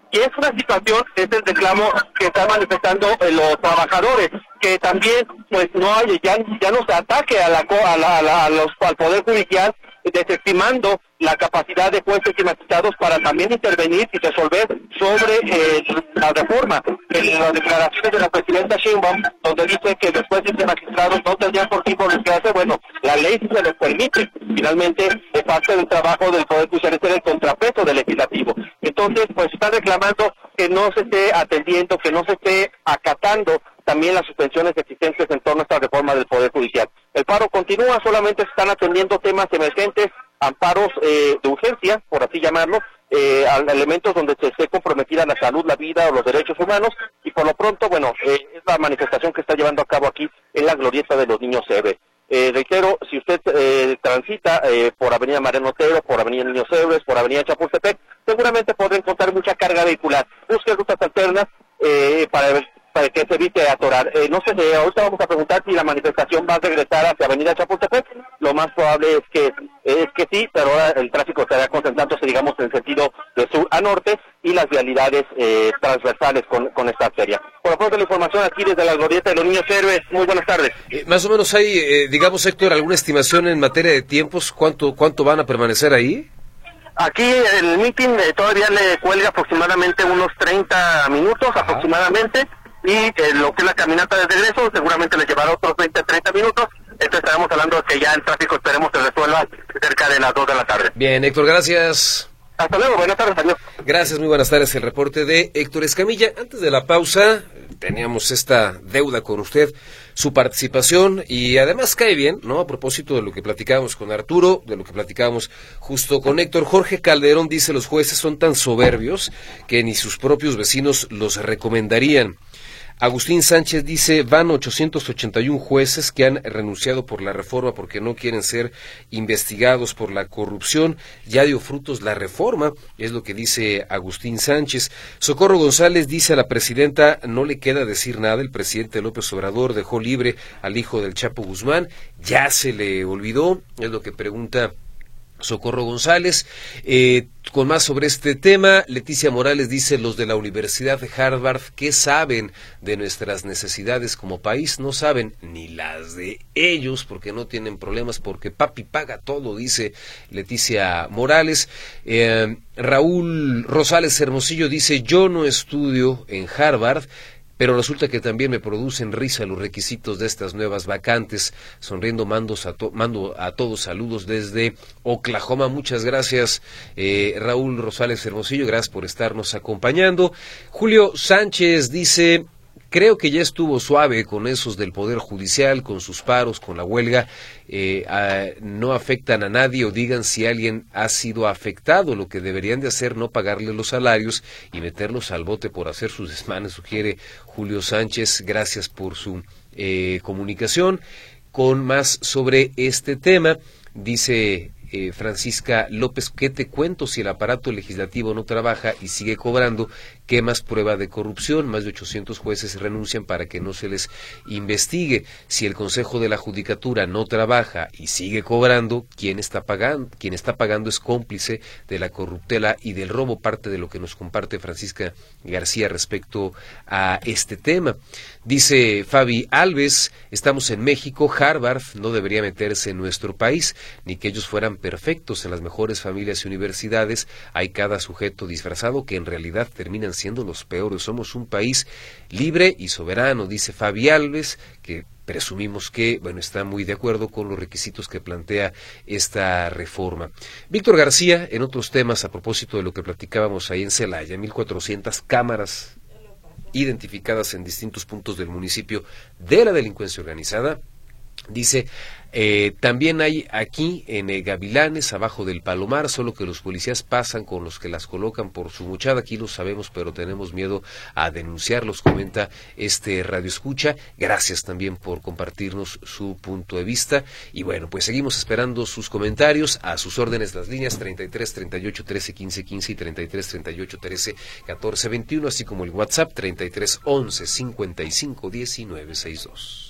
Y es una situación, es el reclamo que están manifestando eh, los trabajadores, que también pues no hay, ya, ya no se ataque a la, a la, a la a los, al Poder Judicial, desestimando la capacidad de jueces y magistrados para también intervenir y resolver sobre eh, la reforma. En las declaraciones de la presidenta Sheinbaum, donde dice que los jueces y magistrados no tendrían por qué involucrarse, bueno, la ley se les permite. Finalmente, es parte del trabajo del Poder Judicial es ser el contrapeso del legislativo. Entonces, pues están reclamando que no se esté atendiendo, que no se esté acatando también las suspensiones existentes en torno a esta reforma del Poder Judicial. El paro continúa, solamente se están atendiendo temas emergentes, amparos eh, de urgencia, por así llamarlo, eh, a elementos donde se esté comprometida la salud, la vida o los derechos humanos, y por lo pronto, bueno, eh, es la manifestación que está llevando a cabo aquí en la glorieta de los Niños Héroes. Eh, reitero, si usted eh, transita eh, por Avenida Mariano Otero, por Avenida Niños Héroes, por Avenida Chapultepec, seguramente podrá encontrar mucha carga vehicular. Busque rutas alternas eh, para ver para que se evite atorar. Eh, no sé, eh, ahorita vamos a preguntar si la manifestación va a regresar hacia Avenida Chapultepec. Lo más probable es que es que sí, pero ahora el tráfico estará concentrándose, digamos, en sentido de sur a norte y las vialidades eh, transversales con, con esta arteria. Por lo pronto, la información aquí desde la glorieta de los Niños Héroes. Muy buenas tardes. Eh, más o menos hay, eh, digamos, Héctor, alguna estimación en materia de tiempos, ¿cuánto cuánto van a permanecer ahí? Aquí el meeting eh, todavía le cuelga aproximadamente unos treinta minutos, Ajá. aproximadamente. Y eh, lo que es la caminata de regreso seguramente les llevará otros veinte a treinta minutos. Entonces estaremos hablando de que ya el tráfico esperemos se resuelva cerca de las dos de la tarde. Bien, Héctor, gracias. Hasta luego, buenas tardes, adiós. Gracias, muy buenas tardes. El reporte de Héctor Escamilla. Antes de la pausa, teníamos esta deuda con usted, su participación, y además cae bien, ¿no? A propósito de lo que platicábamos con Arturo, de lo que platicábamos justo con Héctor. Jorge Calderón dice: los jueces son tan soberbios que ni sus propios vecinos los recomendarían. Agustín Sánchez dice: van ochocientos ochenta y uno jueces que han renunciado por la reforma porque no quieren ser investigados por la corrupción. Ya dio frutos la reforma, es lo que dice Agustín Sánchez. Socorro González dice: a la presidenta no le queda decir nada. El presidente López Obrador dejó libre al hijo del Chapo Guzmán. Ya se le olvidó, es lo que pregunta Socorro González. Eh, con más sobre este tema, Leticia Morales dice: los de la Universidad de Harvard, ¿qué saben de nuestras necesidades como país? No saben ni las de ellos, porque no tienen problemas, porque papi paga todo, dice Leticia Morales. Eh, Raúl Rosales Hermosillo dice: yo no estudio en Harvard, pero resulta que también me producen risa los requisitos de estas nuevas vacantes. Sonriendo mandos a to mando a todos saludos desde Oklahoma. Muchas gracias, eh, Raúl Rosales Hermosillo, gracias por estarnos acompañando. Julio Sánchez dice: creo que ya estuvo suave con esos del Poder Judicial, con sus paros, con la huelga. Eh, a, no afectan a nadie, o digan si alguien ha sido afectado. Lo que deberían de hacer, no pagarle los salarios y meterlos al bote por hacer sus desmanes, sugiere Julio Sánchez. Gracias por su eh, comunicación. Con más sobre este tema, dice Eh, Francisca López: ¿qué te cuento? Si el aparato legislativo no trabaja y sigue cobrando, ¿qué más prueba de corrupción? Más de ochocientos jueces renuncian para que no se les investigue. Si el Consejo de la Judicatura no trabaja y sigue cobrando, ¿quién está pagando? Quien está pagando es cómplice de la corruptela y del robo. Parte de lo que nos comparte Francisca García respecto a este tema. Dice Fabi Alves: estamos en México, Harvard no debería meterse en nuestro país, ni que ellos fueran perfectos. En las mejores familias y universidades hay cada sujeto disfrazado que en realidad terminan siendo los peores. Somos un país libre y soberano, dice Fabi Alves, que presumimos que, bueno, está muy de acuerdo con los requisitos que plantea esta reforma. Víctor García, en otros temas, a propósito de lo que platicábamos ahí en Celaya, mil cuatrocientas cámaras identificadas en distintos puntos del municipio de la delincuencia organizada. Dice: eh, también hay aquí en eh, Gavilanes, abajo del Palomar, solo que los policías pasan con los que las colocan por su muchada. Aquí lo sabemos, pero tenemos miedo a denunciarlos, comenta este radioescucha. Gracias también por compartirnos su punto de vista. Y bueno, pues seguimos esperando sus comentarios. A sus órdenes las líneas treinta y tres, treinta y ocho, trece, quince, quince y treinta y tres, treinta y ocho, trece, catorce, veintiuno, así como el WhatsApp treinta y tres, once, cincuenta y cinco, diecinueve, sesenta y dos.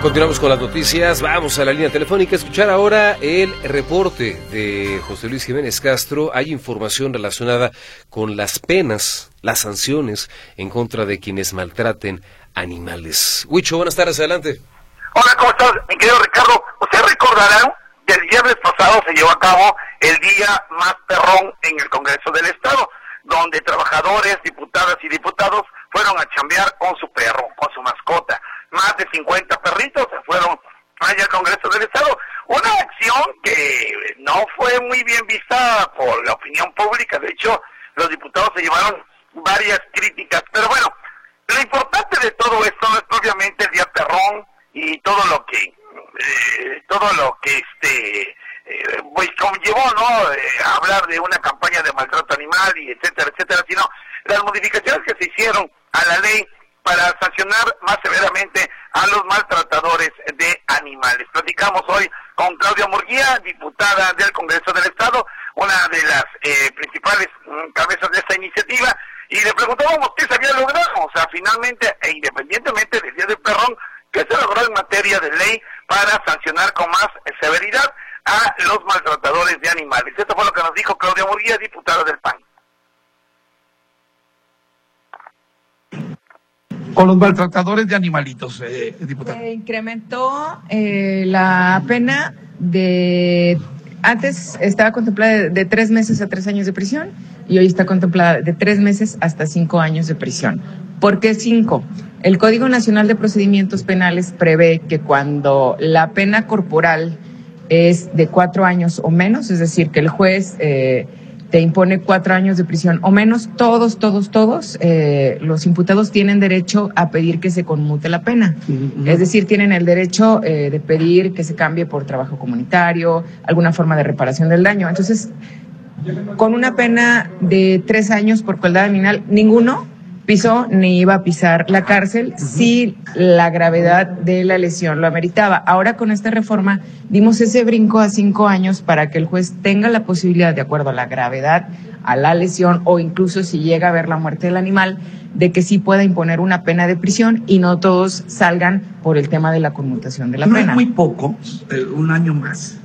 Continuamos con las noticias, vamos a la línea telefónica a escuchar ahora el reporte de José Luis Jiménez Castro. Hay información relacionada con las penas, las sanciones en contra de quienes maltraten animales. Huicho, buenas tardes, adelante. Hola, ¿cómo estás, mi querido Ricardo? Ustedes recordarán que el viernes pasado se llevó a cabo el día más perrón en el Congreso del Estado, donde trabajadores, diputadas y diputados fueron a chambear con su perro, con su mascota. Más de cincuenta perritos se fueron allá al Congreso del Estado. Una acción que no fue muy bien vista por la opinión pública. De hecho, los diputados se llevaron varias críticas. Pero bueno, lo importante de todo esto no es propiamente el día perrón y todo lo que, eh, todo lo que este, eh, pues conllevó, ¿no? Eh, hablar de una campaña de maltrato animal y etcétera, etcétera, sino las modificaciones que se hicieron a la ley para sancionar más severamente a los maltratadores de animales. Platicamos hoy con Claudia Murguía, diputada del Congreso del Estado, una de las eh, principales mm, cabezas de esta iniciativa, y le preguntábamos qué se había logrado, o sea, finalmente, e independientemente del Día del Perrón, qué se logró en materia de ley para sancionar con más severidad a los maltratadores de animales. Esto fue lo que nos dijo Claudia Murguía, diputada del P A N. Con los maltratadores de animalitos, eh, diputado. Se incrementó eh, la pena de... Antes estaba contemplada de, de tres meses a tres años de prisión y hoy está contemplada de tres meses hasta cinco años de prisión. ¿Por qué cinco? El Código Nacional de Procedimientos Penales prevé que cuando la pena corporal es de cuatro años o menos, es decir, que el juez... Eh, te impone cuatro años de prisión o menos, todos, todos, todos, eh, los imputados tienen derecho a pedir que se conmute la pena. Uh-huh. Es decir, tienen el derecho eh, de pedir que se cambie por trabajo comunitario, alguna forma de reparación del daño. Entonces, con una pena de tres años por crueldad animal, ninguno pisó ni iba a pisar la cárcel uh-huh. si la gravedad de la lesión lo ameritaba. Ahora con esta reforma dimos ese brinco a cinco años para que el juez tenga la posibilidad, de acuerdo a la gravedad, a la lesión o incluso si llega a ver la muerte del animal, de que sí pueda imponer una pena de prisión y no todos salgan por el tema de la conmutación de la no pena. Es muy poco, eh, un año más.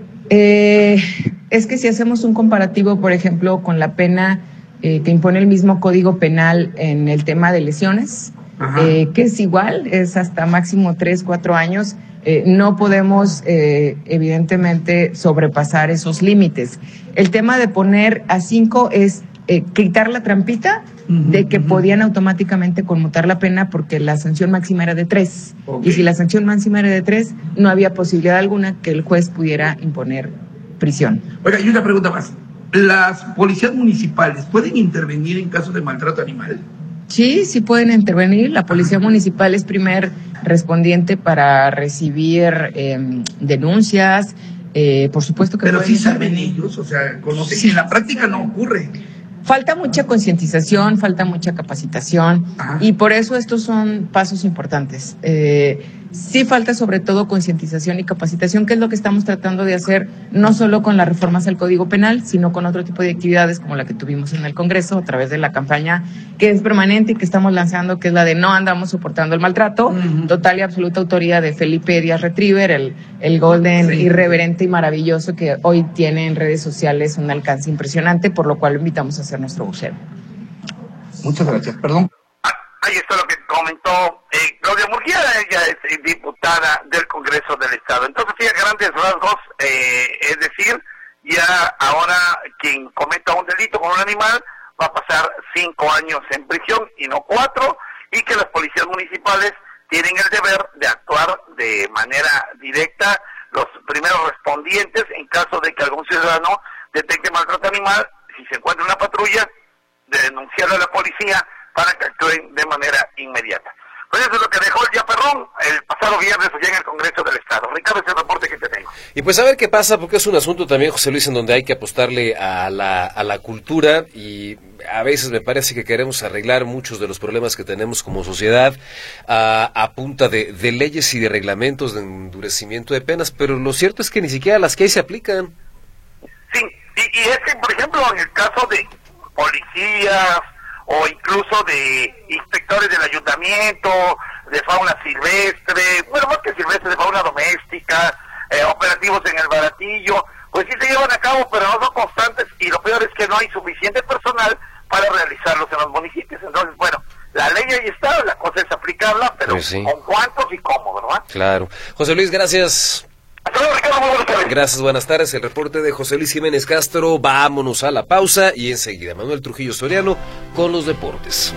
Eh, es que si hacemos un comparativo, por ejemplo, con la pena Eh, que impone el mismo Código Penal en el tema de lesiones, eh, que es igual, es hasta máximo tres, cuatro años, eh, no podemos eh, evidentemente sobrepasar esos límites. El tema de poner a cinco es eh, quitar la trampita uh-huh, de que uh-huh. podían automáticamente conmutar la pena porque la sanción máxima era de tres. Okay. Y si la sanción máxima era de tres, no había posibilidad alguna que el juez pudiera imponer prisión. Oiga, y una pregunta más. ¿Las policías municipales pueden intervenir en caso de maltrato animal? Sí, sí pueden intervenir. La policía municipal es primer respondiente para recibir eh, denuncias. Eh, por supuesto que. Pero sí saben ellos, o sea, conocen sí. que en la práctica no ocurre. Falta mucha concientización, falta mucha capacitación. Ajá. Y por eso estos son pasos importantes. Eh, sí falta sobre todo concientización y capacitación, que es lo que estamos tratando de hacer no solo con las reformas al Código Penal, sino con otro tipo de actividades como la que tuvimos en el Congreso a través de la campaña que es permanente y que estamos lanzando, que es la de No Andamos Soportando el Maltrato, uh-huh. total y absoluta autoría de Felipe Díaz Retriever, el, el golden sí. irreverente y maravilloso que hoy tiene en redes sociales un alcance impresionante, por lo cual lo invitamos a hacer nuestro vocero. Muchas gracias, perdón. Ahí está lo que comentó eh, Claudia Murguía, ella es eh, diputada del Congreso del Estado. Entonces, sí, a grandes rasgos, eh, es decir, ya ahora quien cometa un delito con un animal va a pasar cinco años en prisión y no cuatro, y que las policías municipales tienen el deber de actuar de manera directa, los primeros respondientes en caso de que algún ciudadano detecte maltrato animal, si se encuentra en una patrulla, de denunciarlo a la policía para que actúen de manera inmediata. Pues eso es lo que dejó el día perrón el pasado viernes allá en el Congreso del Estado. Ricardo, ese reporte que te tengo. Y pues a ver qué pasa, porque es un asunto también, José Luis, en donde hay que apostarle a la, a la cultura, y a veces me parece que queremos arreglar muchos de los problemas que tenemos como sociedad a, a punta de, de leyes y de reglamentos de endurecimiento de penas, pero lo cierto es que ni siquiera las que hay se aplican. Sí, y, y es que, por ejemplo, en el caso de policías o incluso de inspectores del ayuntamiento, de fauna silvestre, bueno, más que silvestre, de fauna doméstica, eh, operativos en el Baratillo, pues sí se llevan a cabo, pero no son constantes, y lo peor es que no hay suficiente personal para realizarlos en los municipios. Entonces, bueno, la ley ahí está, la cosa es aplicarla, pero pues sí, con cuántos y cómo, ¿verdad? Claro. José Luis, gracias. Hasta luego, Ricardo, muy buenas tardes. Gracias, buenas tardes. El reporte de José Luis Jiménez Castro. Vámonos a la pausa y enseguida Manuel Trujillo Soriano con los deportes.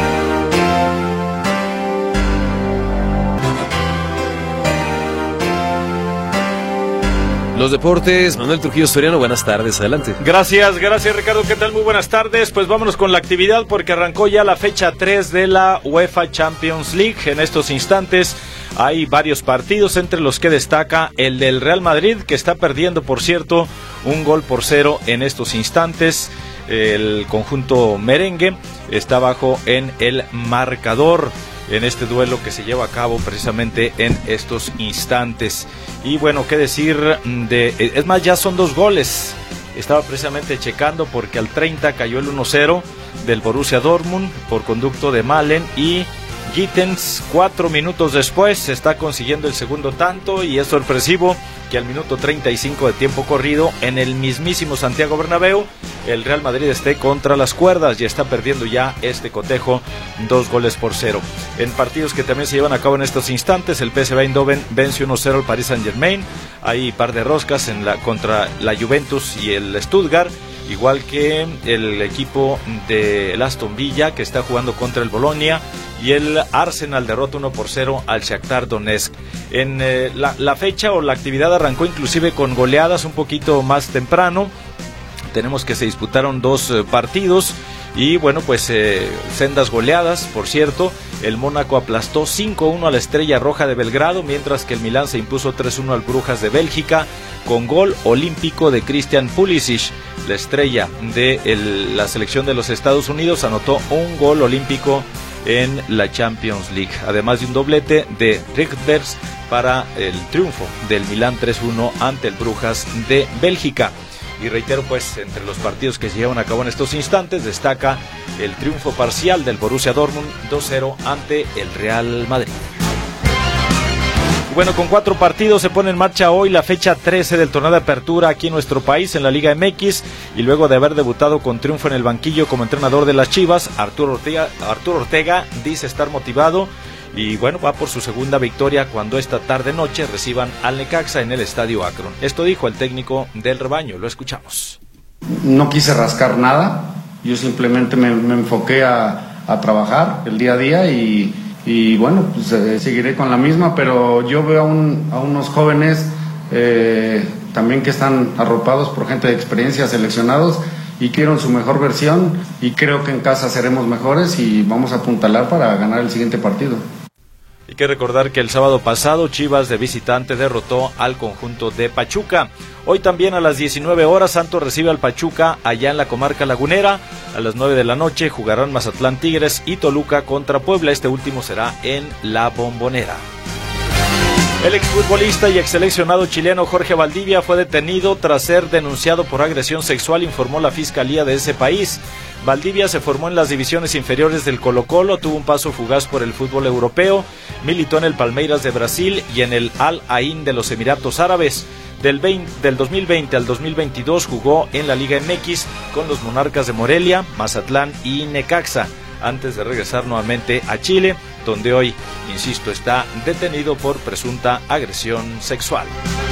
Los deportes, Manuel Trujillo Soriano, buenas tardes, adelante. Gracias, gracias Ricardo, ¿qué tal? Muy buenas tardes, pues vámonos con la actividad porque arrancó ya la fecha tres de la UEFA Champions League. En estos instantes hay varios partidos, entre los que destaca el del Real Madrid, que está perdiendo, por cierto, un gol por cero en estos instantes. El conjunto merengue está abajo en el marcador en este duelo que se lleva a cabo precisamente en estos instantes. Y bueno, qué decir de... Es más, ya son dos goles. Estaba precisamente checando porque al treinta cayó el uno cero del Borussia Dortmund por conducto de Malen, y Gittens cuatro minutos después está consiguiendo el segundo tanto, y es sorpresivo que al minuto treinta y cinco de tiempo corrido en el mismísimo Santiago Bernabéu el Real Madrid esté contra las cuerdas y está perdiendo ya este cotejo dos goles por cero. En partidos que también se llevan a cabo en estos instantes, el P S V Eindhoven vence uno cero al Paris Saint-Germain. Hay par de roscas en la, contra la Juventus y el Stuttgart, igual que el equipo de Aston Villa, que está jugando contra el Bolonia, y el Arsenal derrota uno por cero al Shakhtar Donetsk. En eh, la, la fecha o la actividad arrancó inclusive con goleadas un poquito más temprano. Tenemos que se disputaron dos eh, partidos y bueno, pues eh, sendas goleadas, por cierto. El Mónaco aplastó cinco uno a la Estrella Roja de Belgrado, mientras que el Milán se impuso tres uno al Brujas de Bélgica con gol olímpico de Christian Pulisic. La estrella de el, la selección de los Estados Unidos anotó un gol olímpico en la Champions League, además de un doblete de Rikbers para el triunfo del Milán tres uno ante el Brujas de Bélgica. Y reitero, pues, entre los partidos que se llevan a cabo en estos instantes, destaca el triunfo parcial del Borussia Dortmund dos cero ante el Real Madrid. Bueno, con cuatro partidos se pone en marcha hoy la fecha trece del torneo de apertura aquí en nuestro país, en la Liga M X, y luego de haber debutado con triunfo en el banquillo como entrenador de las Chivas, Arturo Ortega, Arturo Ortega dice estar motivado y bueno, va por su segunda victoria cuando esta tarde noche reciban al Necaxa en el Estadio Akron. Esto dijo el técnico del rebaño, lo escuchamos. No quise rascar nada, yo simplemente me, me enfoqué a, a trabajar el día a día y, y bueno, pues eh, seguiré con la misma, pero yo veo a, un, a unos jóvenes eh, también que están arropados por gente de experiencia, seleccionados, y quiero su mejor versión, y creo que en casa seremos mejores y vamos a apuntalar para ganar el siguiente partido. Hay que recordar que el sábado pasado Chivas de visitante derrotó al conjunto de Pachuca. Hoy también a las diecinueve horas Santos recibe al Pachuca allá en la comarca lagunera. A las nueve de la noche jugarán Mazatlán Tigres y Toluca contra Puebla. Este último será en La Bombonera. El exfutbolista y exseleccionado chileno Jorge Valdivia fue detenido tras ser denunciado por agresión sexual, informó la fiscalía de ese país. Valdivia se formó en las divisiones inferiores del Colo-Colo, tuvo un paso fugaz por el fútbol europeo, militó en el Palmeiras de Brasil y en el Al Ain de los Emiratos Árabes. Del, veinte, del dos mil veinte al dos mil veintidós jugó en la Liga M X con los Monarcas de Morelia, Mazatlán y Necaxa, antes de regresar nuevamente a Chile, donde hoy, insisto, está detenido por presunta agresión sexual.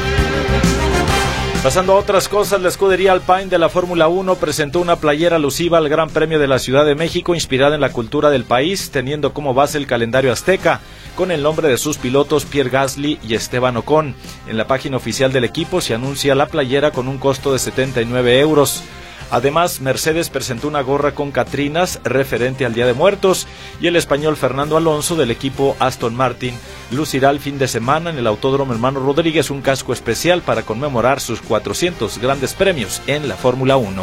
Pasando a otras cosas, la escudería Alpine de la Fórmula uno presentó una playera alusiva al Gran Premio de la Ciudad de México, inspirada en la cultura del país, teniendo como base el calendario azteca, con el nombre de sus pilotos Pierre Gasly y Esteban Ocon. En la página oficial del equipo se anuncia la playera con un costo de setenta y nueve euros. Además, Mercedes presentó una gorra con Catrinas referente al Día de Muertos, y el español Fernando Alonso del equipo Aston Martin lucirá el fin de semana en el Autódromo Hermano Rodríguez un casco especial para conmemorar sus cuatrocientos grandes premios en la Fórmula uno.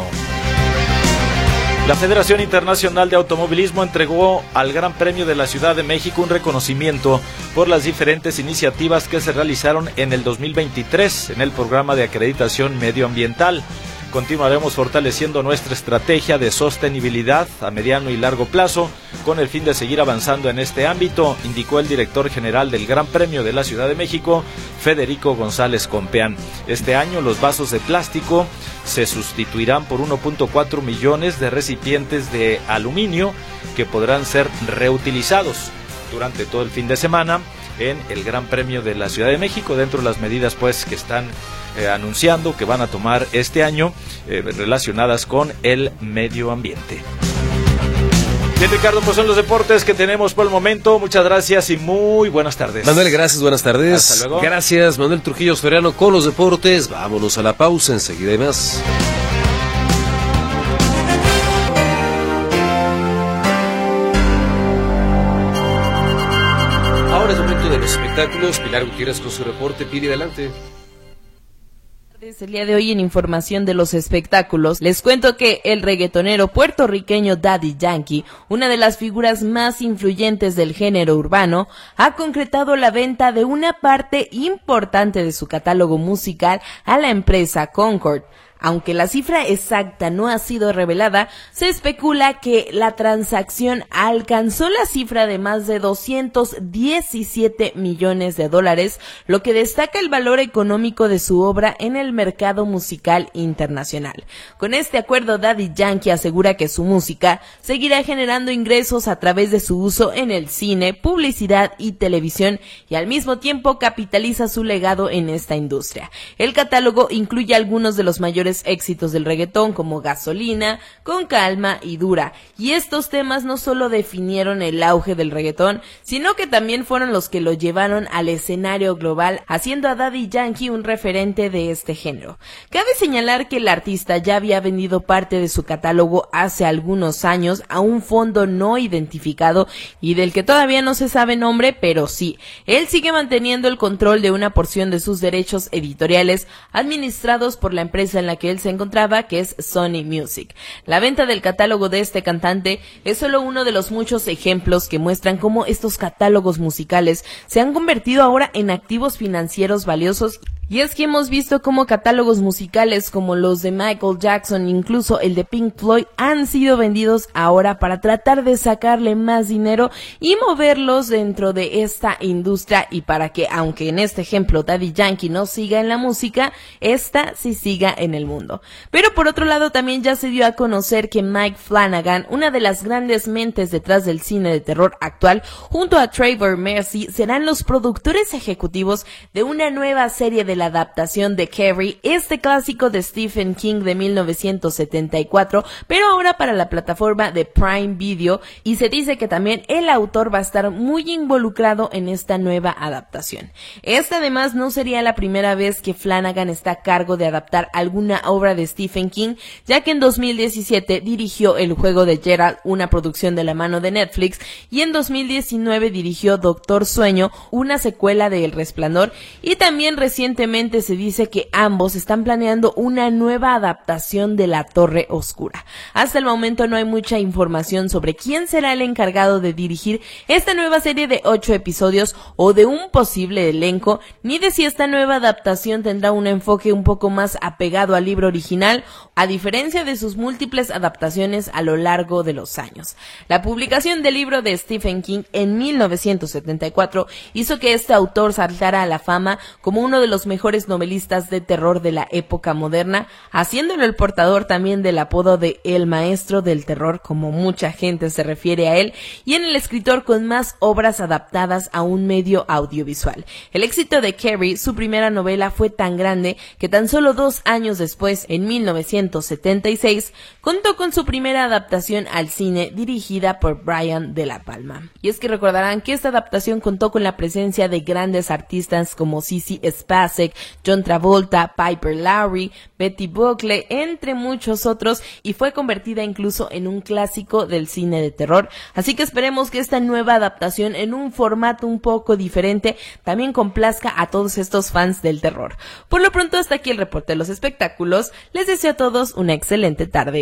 La Federación Internacional de Automovilismo entregó al Gran Premio de la Ciudad de México un reconocimiento por las diferentes iniciativas que se realizaron en el dos mil veintitrés en el programa de acreditación medioambiental. continuaremos fortaleciendo nuestra estrategia de sostenibilidad a mediano y largo plazo con el fin de seguir avanzando en este ámbito, indicó el director general del Gran Premio de la Ciudad de México, Federico González Compeán. Este año los vasos de plástico se sustituirán por uno punto cuatro millones de recipientes de aluminio que podrán ser reutilizados durante todo el fin de semana en el Gran Premio de la Ciudad de México, dentro de las medidas pues que están eh, anunciando que van a tomar este año eh, relacionadas con el medio ambiente. Bien, Ricardo, pues son los deportes que tenemos por el momento. Muchas gracias y muy buenas tardes. Manuel, gracias, buenas tardes. Hasta luego. Gracias, Manuel Trujillo Soriano con los deportes. Vámonos a la pausa, enseguida hay más. Ahora es momento de los espectáculos. Pilar Gutiérrez con su reporte. Pili, adelante. El día de hoy en información de los espectáculos, les cuento que el reggaetonero puertorriqueño Daddy Yankee, una de las figuras más influyentes del género urbano, ha concretado la venta de una parte importante de su catálogo musical a la empresa Concord. Aunque la cifra exacta no ha sido revelada, se especula que la transacción alcanzó la cifra de más de doscientos diecisiete millones de dólares, lo que destaca el valor económico de su obra en el mercado musical internacional. Con este acuerdo, Daddy Yankee asegura que su música seguirá generando ingresos a través de su uso en el cine, publicidad y televisión, y al mismo tiempo capitaliza su legado en esta industria. El catálogo incluye algunos de los mayores éxitos del reggaetón como Gasolina, Con Calma y Dura, y estos temas no solo definieron el auge del reggaetón, sino que también fueron los que lo llevaron al escenario global, haciendo a Daddy Yankee un referente de este género. Cabe señalar que el artista ya había vendido parte de su catálogo hace algunos años a un fondo no identificado y del que todavía no se sabe nombre, pero sí, él sigue manteniendo el control de una porción de sus derechos editoriales administrados por la empresa en la que él se encontraba, que es Sony Music. La venta del catálogo de este cantante es solo uno de los muchos ejemplos que muestran cómo estos catálogos musicales se han convertido ahora en activos financieros valiosos. Y es que hemos visto cómo catálogos musicales como los de Michael Jackson, incluso el de Pink Floyd, han sido vendidos ahora para tratar de sacarle más dinero y moverlos dentro de esta industria, y para que, aunque en este ejemplo Daddy Yankee no siga en la música, esta sí siga en el mundo. Pero por otro lado también ya se dio a conocer que Mike Flanagan, una de las grandes mentes detrás del cine de terror actual, junto a Trevor Mercy, serán los productores ejecutivos de una nueva serie de la adaptación de Carrie, este clásico de Stephen King de mil novecientos setenta y cuatro, pero ahora para la plataforma de Prime Video, y se dice que también el autor va a estar muy involucrado en esta nueva adaptación. Esta además no sería la primera vez que Flanagan está a cargo de adaptar alguna obra de Stephen King, ya que en dos mil diecisiete dirigió El juego de Gerald, una producción de la mano de Netflix, y en dos mil diecinueve dirigió Doctor Sueño, una secuela de El Resplandor, y también recientemente se dice que ambos están planeando una nueva adaptación de La Torre Oscura. Hasta el momento no hay mucha información sobre quién será el encargado de dirigir esta nueva serie de ocho episodios o de un posible elenco, ni de si esta nueva adaptación tendrá un enfoque un poco más apegado al libro original, a diferencia de sus múltiples adaptaciones a lo largo de los años. La publicación del libro de Stephen King en mil novecientos setenta y cuatro hizo que este autor saltara a la fama como uno de los mejores novelistas de terror de la época moderna, haciéndolo el portador también del apodo de El Maestro del Terror, como mucha gente se refiere a él, y en el escritor con más obras adaptadas a un medio audiovisual. El éxito de Carrie, su primera novela, fue tan grande que tan solo dos años después, en mil novecientos setenta y seis, contó con su primera adaptación al cine dirigida por Brian De La Palma. Y es que recordarán que esta adaptación contó con la presencia de grandes artistas como Sissy Spacek, John Travolta, Piper Laurie, Betty Buckley, entre muchos otros, y fue convertida incluso en un clásico del cine de terror. Así que esperemos que esta nueva adaptación, en un formato un poco diferente, también complazca a todos estos fans del terror. Por lo pronto, hasta aquí el reporte de los espectáculos. Les deseo a todos una excelente tarde.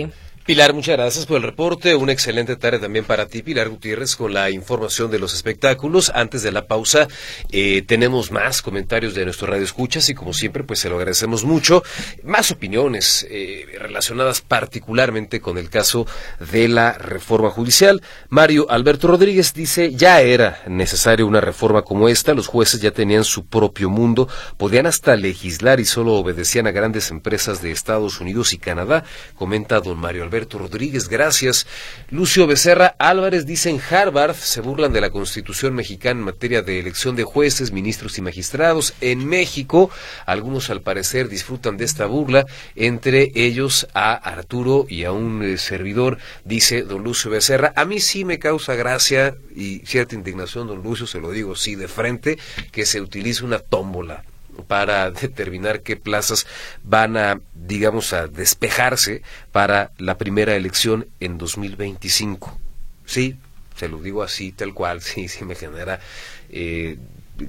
Pilar, muchas gracias por el reporte. Una excelente tarde también para ti, Pilar Gutiérrez, con la información de los espectáculos. Antes de la pausa, eh, tenemos más comentarios de nuestros radioescuchas y como siempre, pues se lo agradecemos mucho. Más opiniones eh, relacionadas particularmente con el caso de la reforma judicial. Mario Alberto Rodríguez dice, ya era necesaria una reforma como esta. Los jueces ya tenían su propio mundo, podían hasta legislar y solo obedecían a grandes empresas de Estados Unidos y Canadá, comenta don Mario Alberto Rodríguez, gracias. Lucio Becerra Álvarez dice, en Harvard se burlan de la Constitución mexicana en materia de elección de jueces, ministros y magistrados. En México, algunos al parecer disfrutan de esta burla, entre ellos a Arturo y a un eh, servidor, dice don Lucio Becerra. A mí sí me causa gracia y cierta indignación, don Lucio, se lo digo sí de frente, que se utilice una tómbola para determinar qué plazas van a, digamos, a despejarse para la primera elección en dos mil veinticinco. Sí, se lo digo así, tal cual, sí, sí me genera eh,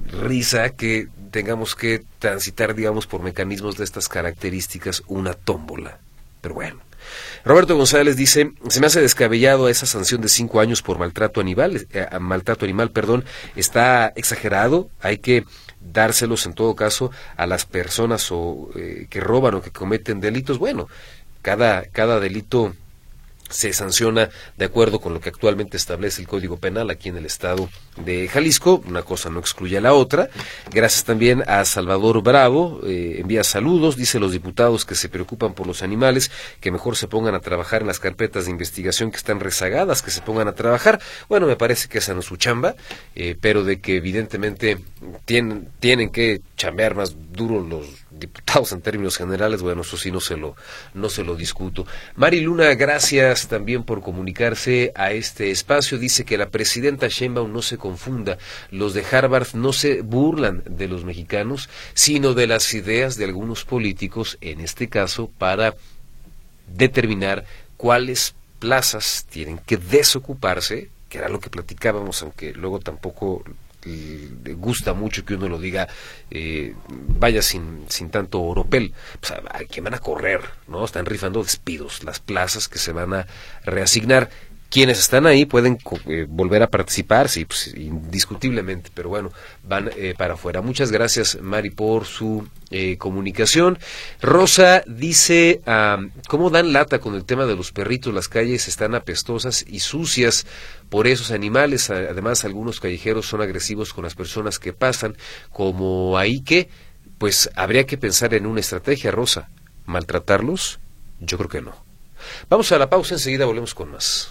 risa que tengamos que transitar, digamos, por mecanismos de estas características, una tómbola. Pero bueno. Roberto González dice, se me hace descabellado esa sanción de cinco años por maltrato animal, eh, maltrato animal, perdón, está exagerado, hay que dárselos en todo caso a las personas o eh, que roban o que cometen delitos. Bueno, cada, cada delito se sanciona de acuerdo con lo que actualmente establece el Código Penal aquí en el estado de Jalisco, una cosa no excluye a la otra. Gracias también a Salvador Bravo, eh, envía saludos, dice los diputados que se preocupan por los animales, que mejor se pongan a trabajar en las carpetas de investigación que están rezagadas, que se pongan a trabajar. Bueno, me parece que esa no es su chamba, eh, pero de que evidentemente tienen, tienen que chambear más duro los diputados en términos generales, bueno, eso sí no se lo, no se lo discuto. Mari Luna, gracias también por comunicarse a este espacio. Dice que la presidenta Sheinbaum no se confunda, los de Harvard no se burlan de los mexicanos, sino de las ideas de algunos políticos, en este caso, para determinar cuáles plazas tienen que desocuparse, que era lo que platicábamos, aunque luego tampoco le gusta mucho que uno lo diga, eh, vaya sin, sin tanto oropel, pues a, a que van a correr, ¿no? Están rifando despidos, las plazas que se van a reasignar. Quienes están ahí pueden eh, volver a participar, sí, pues, indiscutiblemente, pero bueno, van eh, para afuera. Muchas gracias, Mari, por su eh, comunicación. Rosa dice, um, ¿cómo dan lata con el tema de los perritos? Las calles están apestosas y sucias por esos animales. Además, algunos callejeros son agresivos con las personas que pasan, como ahí que, pues, habría que pensar en una estrategia, Rosa. ¿Maltratarlos? Yo creo que no. Vamos a la pausa, enseguida volvemos con más.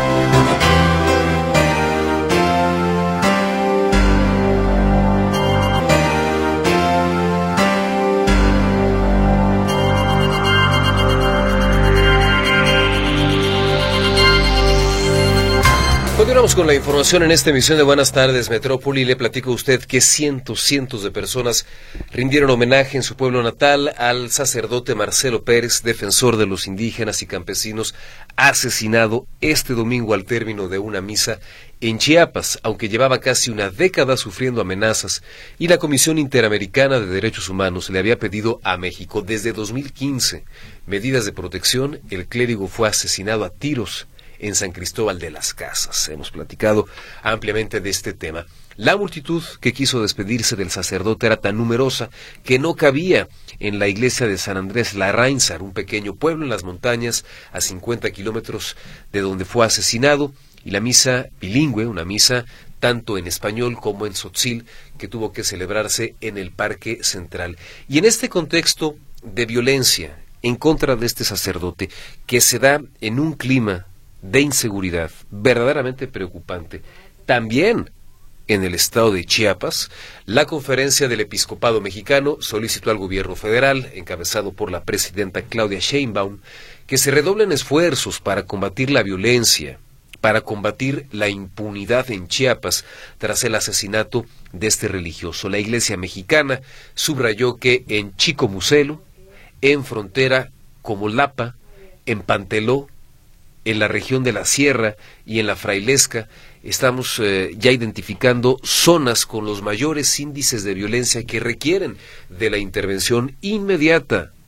Continuamos con la información en esta emisión de Buenas Tardes Metrópoli. Le platico a usted que cientos, cientos de personas rindieron homenaje en su pueblo natal al sacerdote Marcelo Pérez, defensor de los indígenas y campesinos, asesinado este domingo al término de una misa en Chiapas, aunque llevaba casi una década sufriendo amenazas, y la Comisión Interamericana de Derechos Humanos le había pedido a México desde dos mil quince medidas de protección. El clérigo fue asesinado a tiros en San Cristóbal de las Casas. Hemos platicado ampliamente de este tema. La multitud que quiso despedirse del sacerdote era tan numerosa que no cabía en la iglesia de San Andrés Larrainzar, un pequeño pueblo en las montañas a cincuenta kilómetros de donde fue asesinado, y la misa bilingüe, una misa tanto en español como en tzotzil, que tuvo que celebrarse en el Parque Central. Y en este contexto de violencia en contra de este sacerdote, que se da en un clima de inseguridad verdaderamente preocupante, también en el estado de Chiapas, la Conferencia del Episcopado Mexicano solicitó al gobierno federal, encabezado por la presidenta Claudia Sheinbaum, que se redoblen esfuerzos para combatir la violencia, para combatir la impunidad en Chiapas tras el asesinato de este religioso. La Iglesia mexicana subrayó que en Chicomucelo, en frontera Comolapa, en Panteló, en la región de la Sierra y en la Frailesca, estamos eh, ya identificando zonas con los mayores índices de violencia que requieren de la intervención inmediata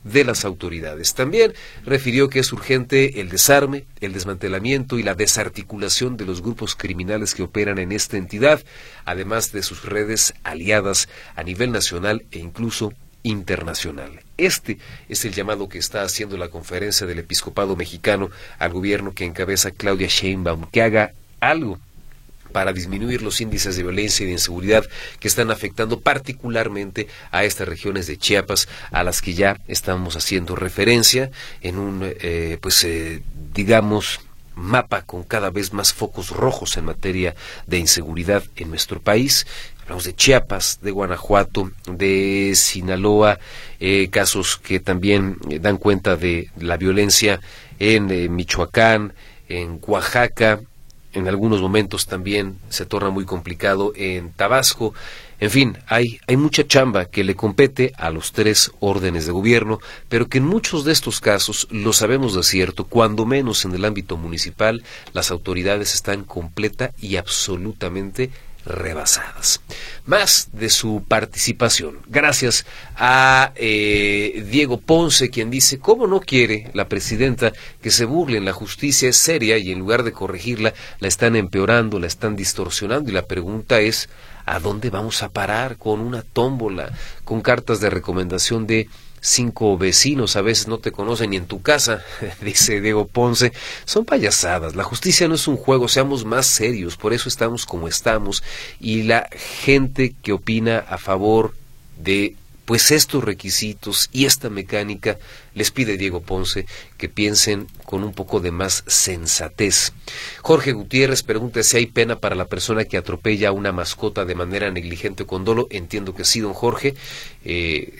de las autoridades. También refirió que es urgente el desarme, el desmantelamiento y la desarticulación de los grupos criminales que operan en esta entidad, además de sus redes aliadas a nivel nacional e incluso internacional. Este es el llamado que está haciendo la Conferencia del Episcopado Mexicano al gobierno que encabeza Claudia Sheinbaum, que haga algo para disminuir los índices de violencia y de inseguridad que están afectando particularmente a estas regiones de Chiapas, a las que ya estamos haciendo referencia en un, eh, pues, eh, digamos, mapa con cada vez más focos rojos en materia de inseguridad en nuestro país. Hablamos de Chiapas, de Guanajuato, de Sinaloa, eh, casos que también eh, dan cuenta de la violencia en eh, Michoacán, en Oaxaca. En algunos momentos también se torna muy complicado en Tabasco. En fin, hay, hay mucha chamba que le compete a los tres órdenes de gobierno, pero que en muchos de estos casos, lo sabemos de cierto, cuando menos en el ámbito municipal, las autoridades están completa y absolutamente rebasadas. Más de su participación, gracias a eh, Diego Ponce, quien dice: ¿cómo no quiere la presidenta que se burlen? La justicia es seria y en lugar de corregirla, la están empeorando, la están distorsionando, y la pregunta es: ¿a dónde vamos a parar con una tómbola, con cartas de recomendación de cinco vecinos? A veces no te conocen ni en tu casa, dice Diego Ponce. Son payasadas, la justicia no es un juego, seamos más serios, por eso estamos como estamos, y la gente que opina a favor de pues estos requisitos y esta mecánica, les pide Diego Ponce que piensen con un poco de más sensatez. Jorge Gutiérrez pregunta si hay pena para la persona que atropella a una mascota de manera negligente o con dolo. Entiendo que sí, don Jorge. Eh,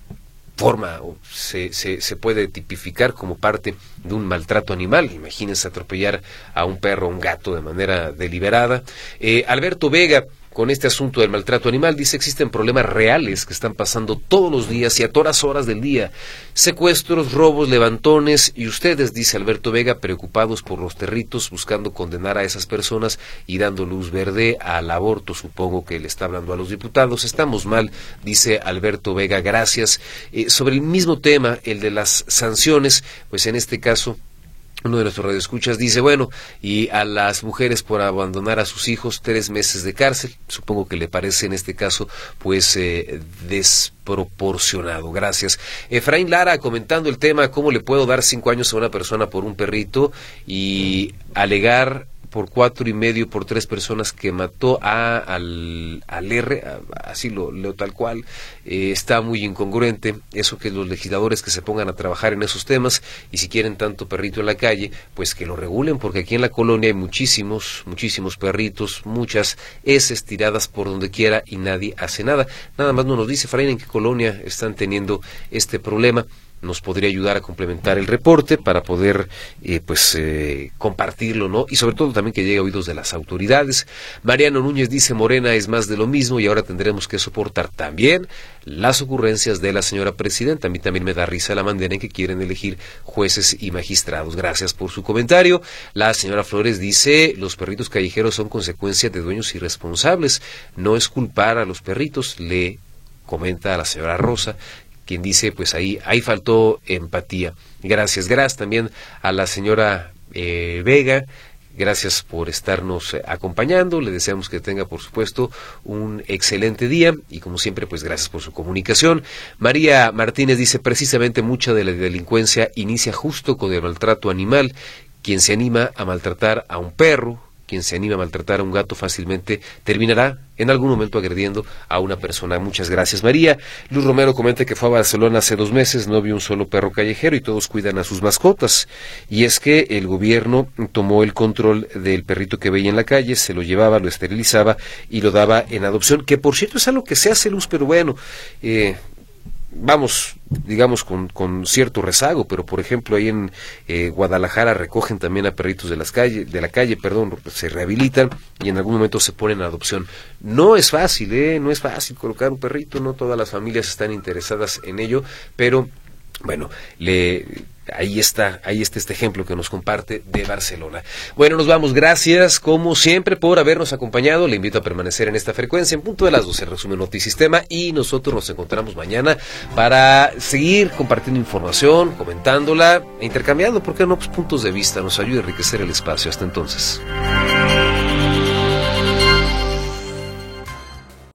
forma o se, se, se puede tipificar como parte de un maltrato animal. Imagínense atropellar a un perro o un gato de manera deliberada. Eh, Alberto Vega, con este asunto del maltrato animal, dice: existen problemas reales que están pasando todos los días y a todas horas del día. Secuestros, robos, levantones, y ustedes, dice Alberto Vega, preocupados por los perritos, buscando condenar a esas personas y dando luz verde al aborto. Supongo que le está hablando a los diputados. Estamos mal, dice Alberto Vega, gracias. Eh, sobre el mismo tema, el de las sanciones, pues en este caso uno de nuestros radioescuchas dice: bueno, y a las mujeres por abandonar a sus hijos, tres meses de cárcel. Supongo que le parece en este caso pues eh, desproporcionado. Gracias. Efraín Lara comentando el tema: ¿cómo le puedo dar cinco años a una persona por un perrito y alegar por cuatro y medio por tres personas que mató a, al, al R? A, así lo leo tal cual. Eh, está muy incongruente eso, que los legisladores que se pongan a trabajar en esos temas, y si quieren tanto perrito en la calle, pues que lo regulen, porque aquí en la colonia hay muchísimos, muchísimos perritos, muchas heces tiradas por donde quiera y nadie hace nada. Nada más no nos dice Efraín en qué colonia están teniendo este problema. Nos podría ayudar a complementar el reporte para poder eh, pues eh, compartirlo, ¿no? Y sobre todo también que llegue a oídos de las autoridades. Mariano Núñez dice: Morena es más de lo mismo y ahora tendremos que soportar también las ocurrencias de la señora presidenta. A mí también me da risa la manera en que quieren elegir jueces y magistrados. Gracias por su comentario. La señora Flores dice: los perritos callejeros son consecuencia de dueños irresponsables. No es culpar a los perritos, le comenta a la señora Rosa, quien dice: pues ahí, ahí faltó empatía. Gracias, gracias también a la señora eh, Vega, gracias por estarnos eh, acompañando. Le deseamos que tenga, por supuesto, un excelente día, y como siempre, pues gracias por su comunicación. María Martínez dice: precisamente mucha de la delincuencia inicia justo con el maltrato animal. Quien se anima a maltratar a un perro, quien se anima a maltratar a un gato, fácilmente terminará en algún momento agrediendo a una persona. Muchas gracias, María. Luz Romero comenta que fue a Barcelona hace dos meses, no vio un solo perro callejero y todos cuidan a sus mascotas. Y es que el gobierno tomó el control del perrito que veía en la calle, se lo llevaba, lo esterilizaba y lo daba en adopción, que por cierto es algo que se hace, Luz, pero bueno, eh, vamos, digamos, con, con cierto rezago, pero por ejemplo ahí en eh, Guadalajara recogen también a perritos de las calles, de la calle, perdón, se rehabilitan y en algún momento se ponen a adopción. No es fácil, eh, no es fácil colocar un perrito, no todas las familias están interesadas en ello, pero bueno, le ahí está, ahí está este ejemplo que nos comparte de Barcelona. Bueno, nos vamos, gracias como siempre por habernos acompañado, le invito a permanecer en esta frecuencia, en punto de las doce, resumen Notisistema, y nosotros nos encontramos mañana para seguir compartiendo información, comentándola e intercambiando, ¿por qué no? Pues puntos de vista, nos ayuda a enriquecer el espacio. Hasta entonces.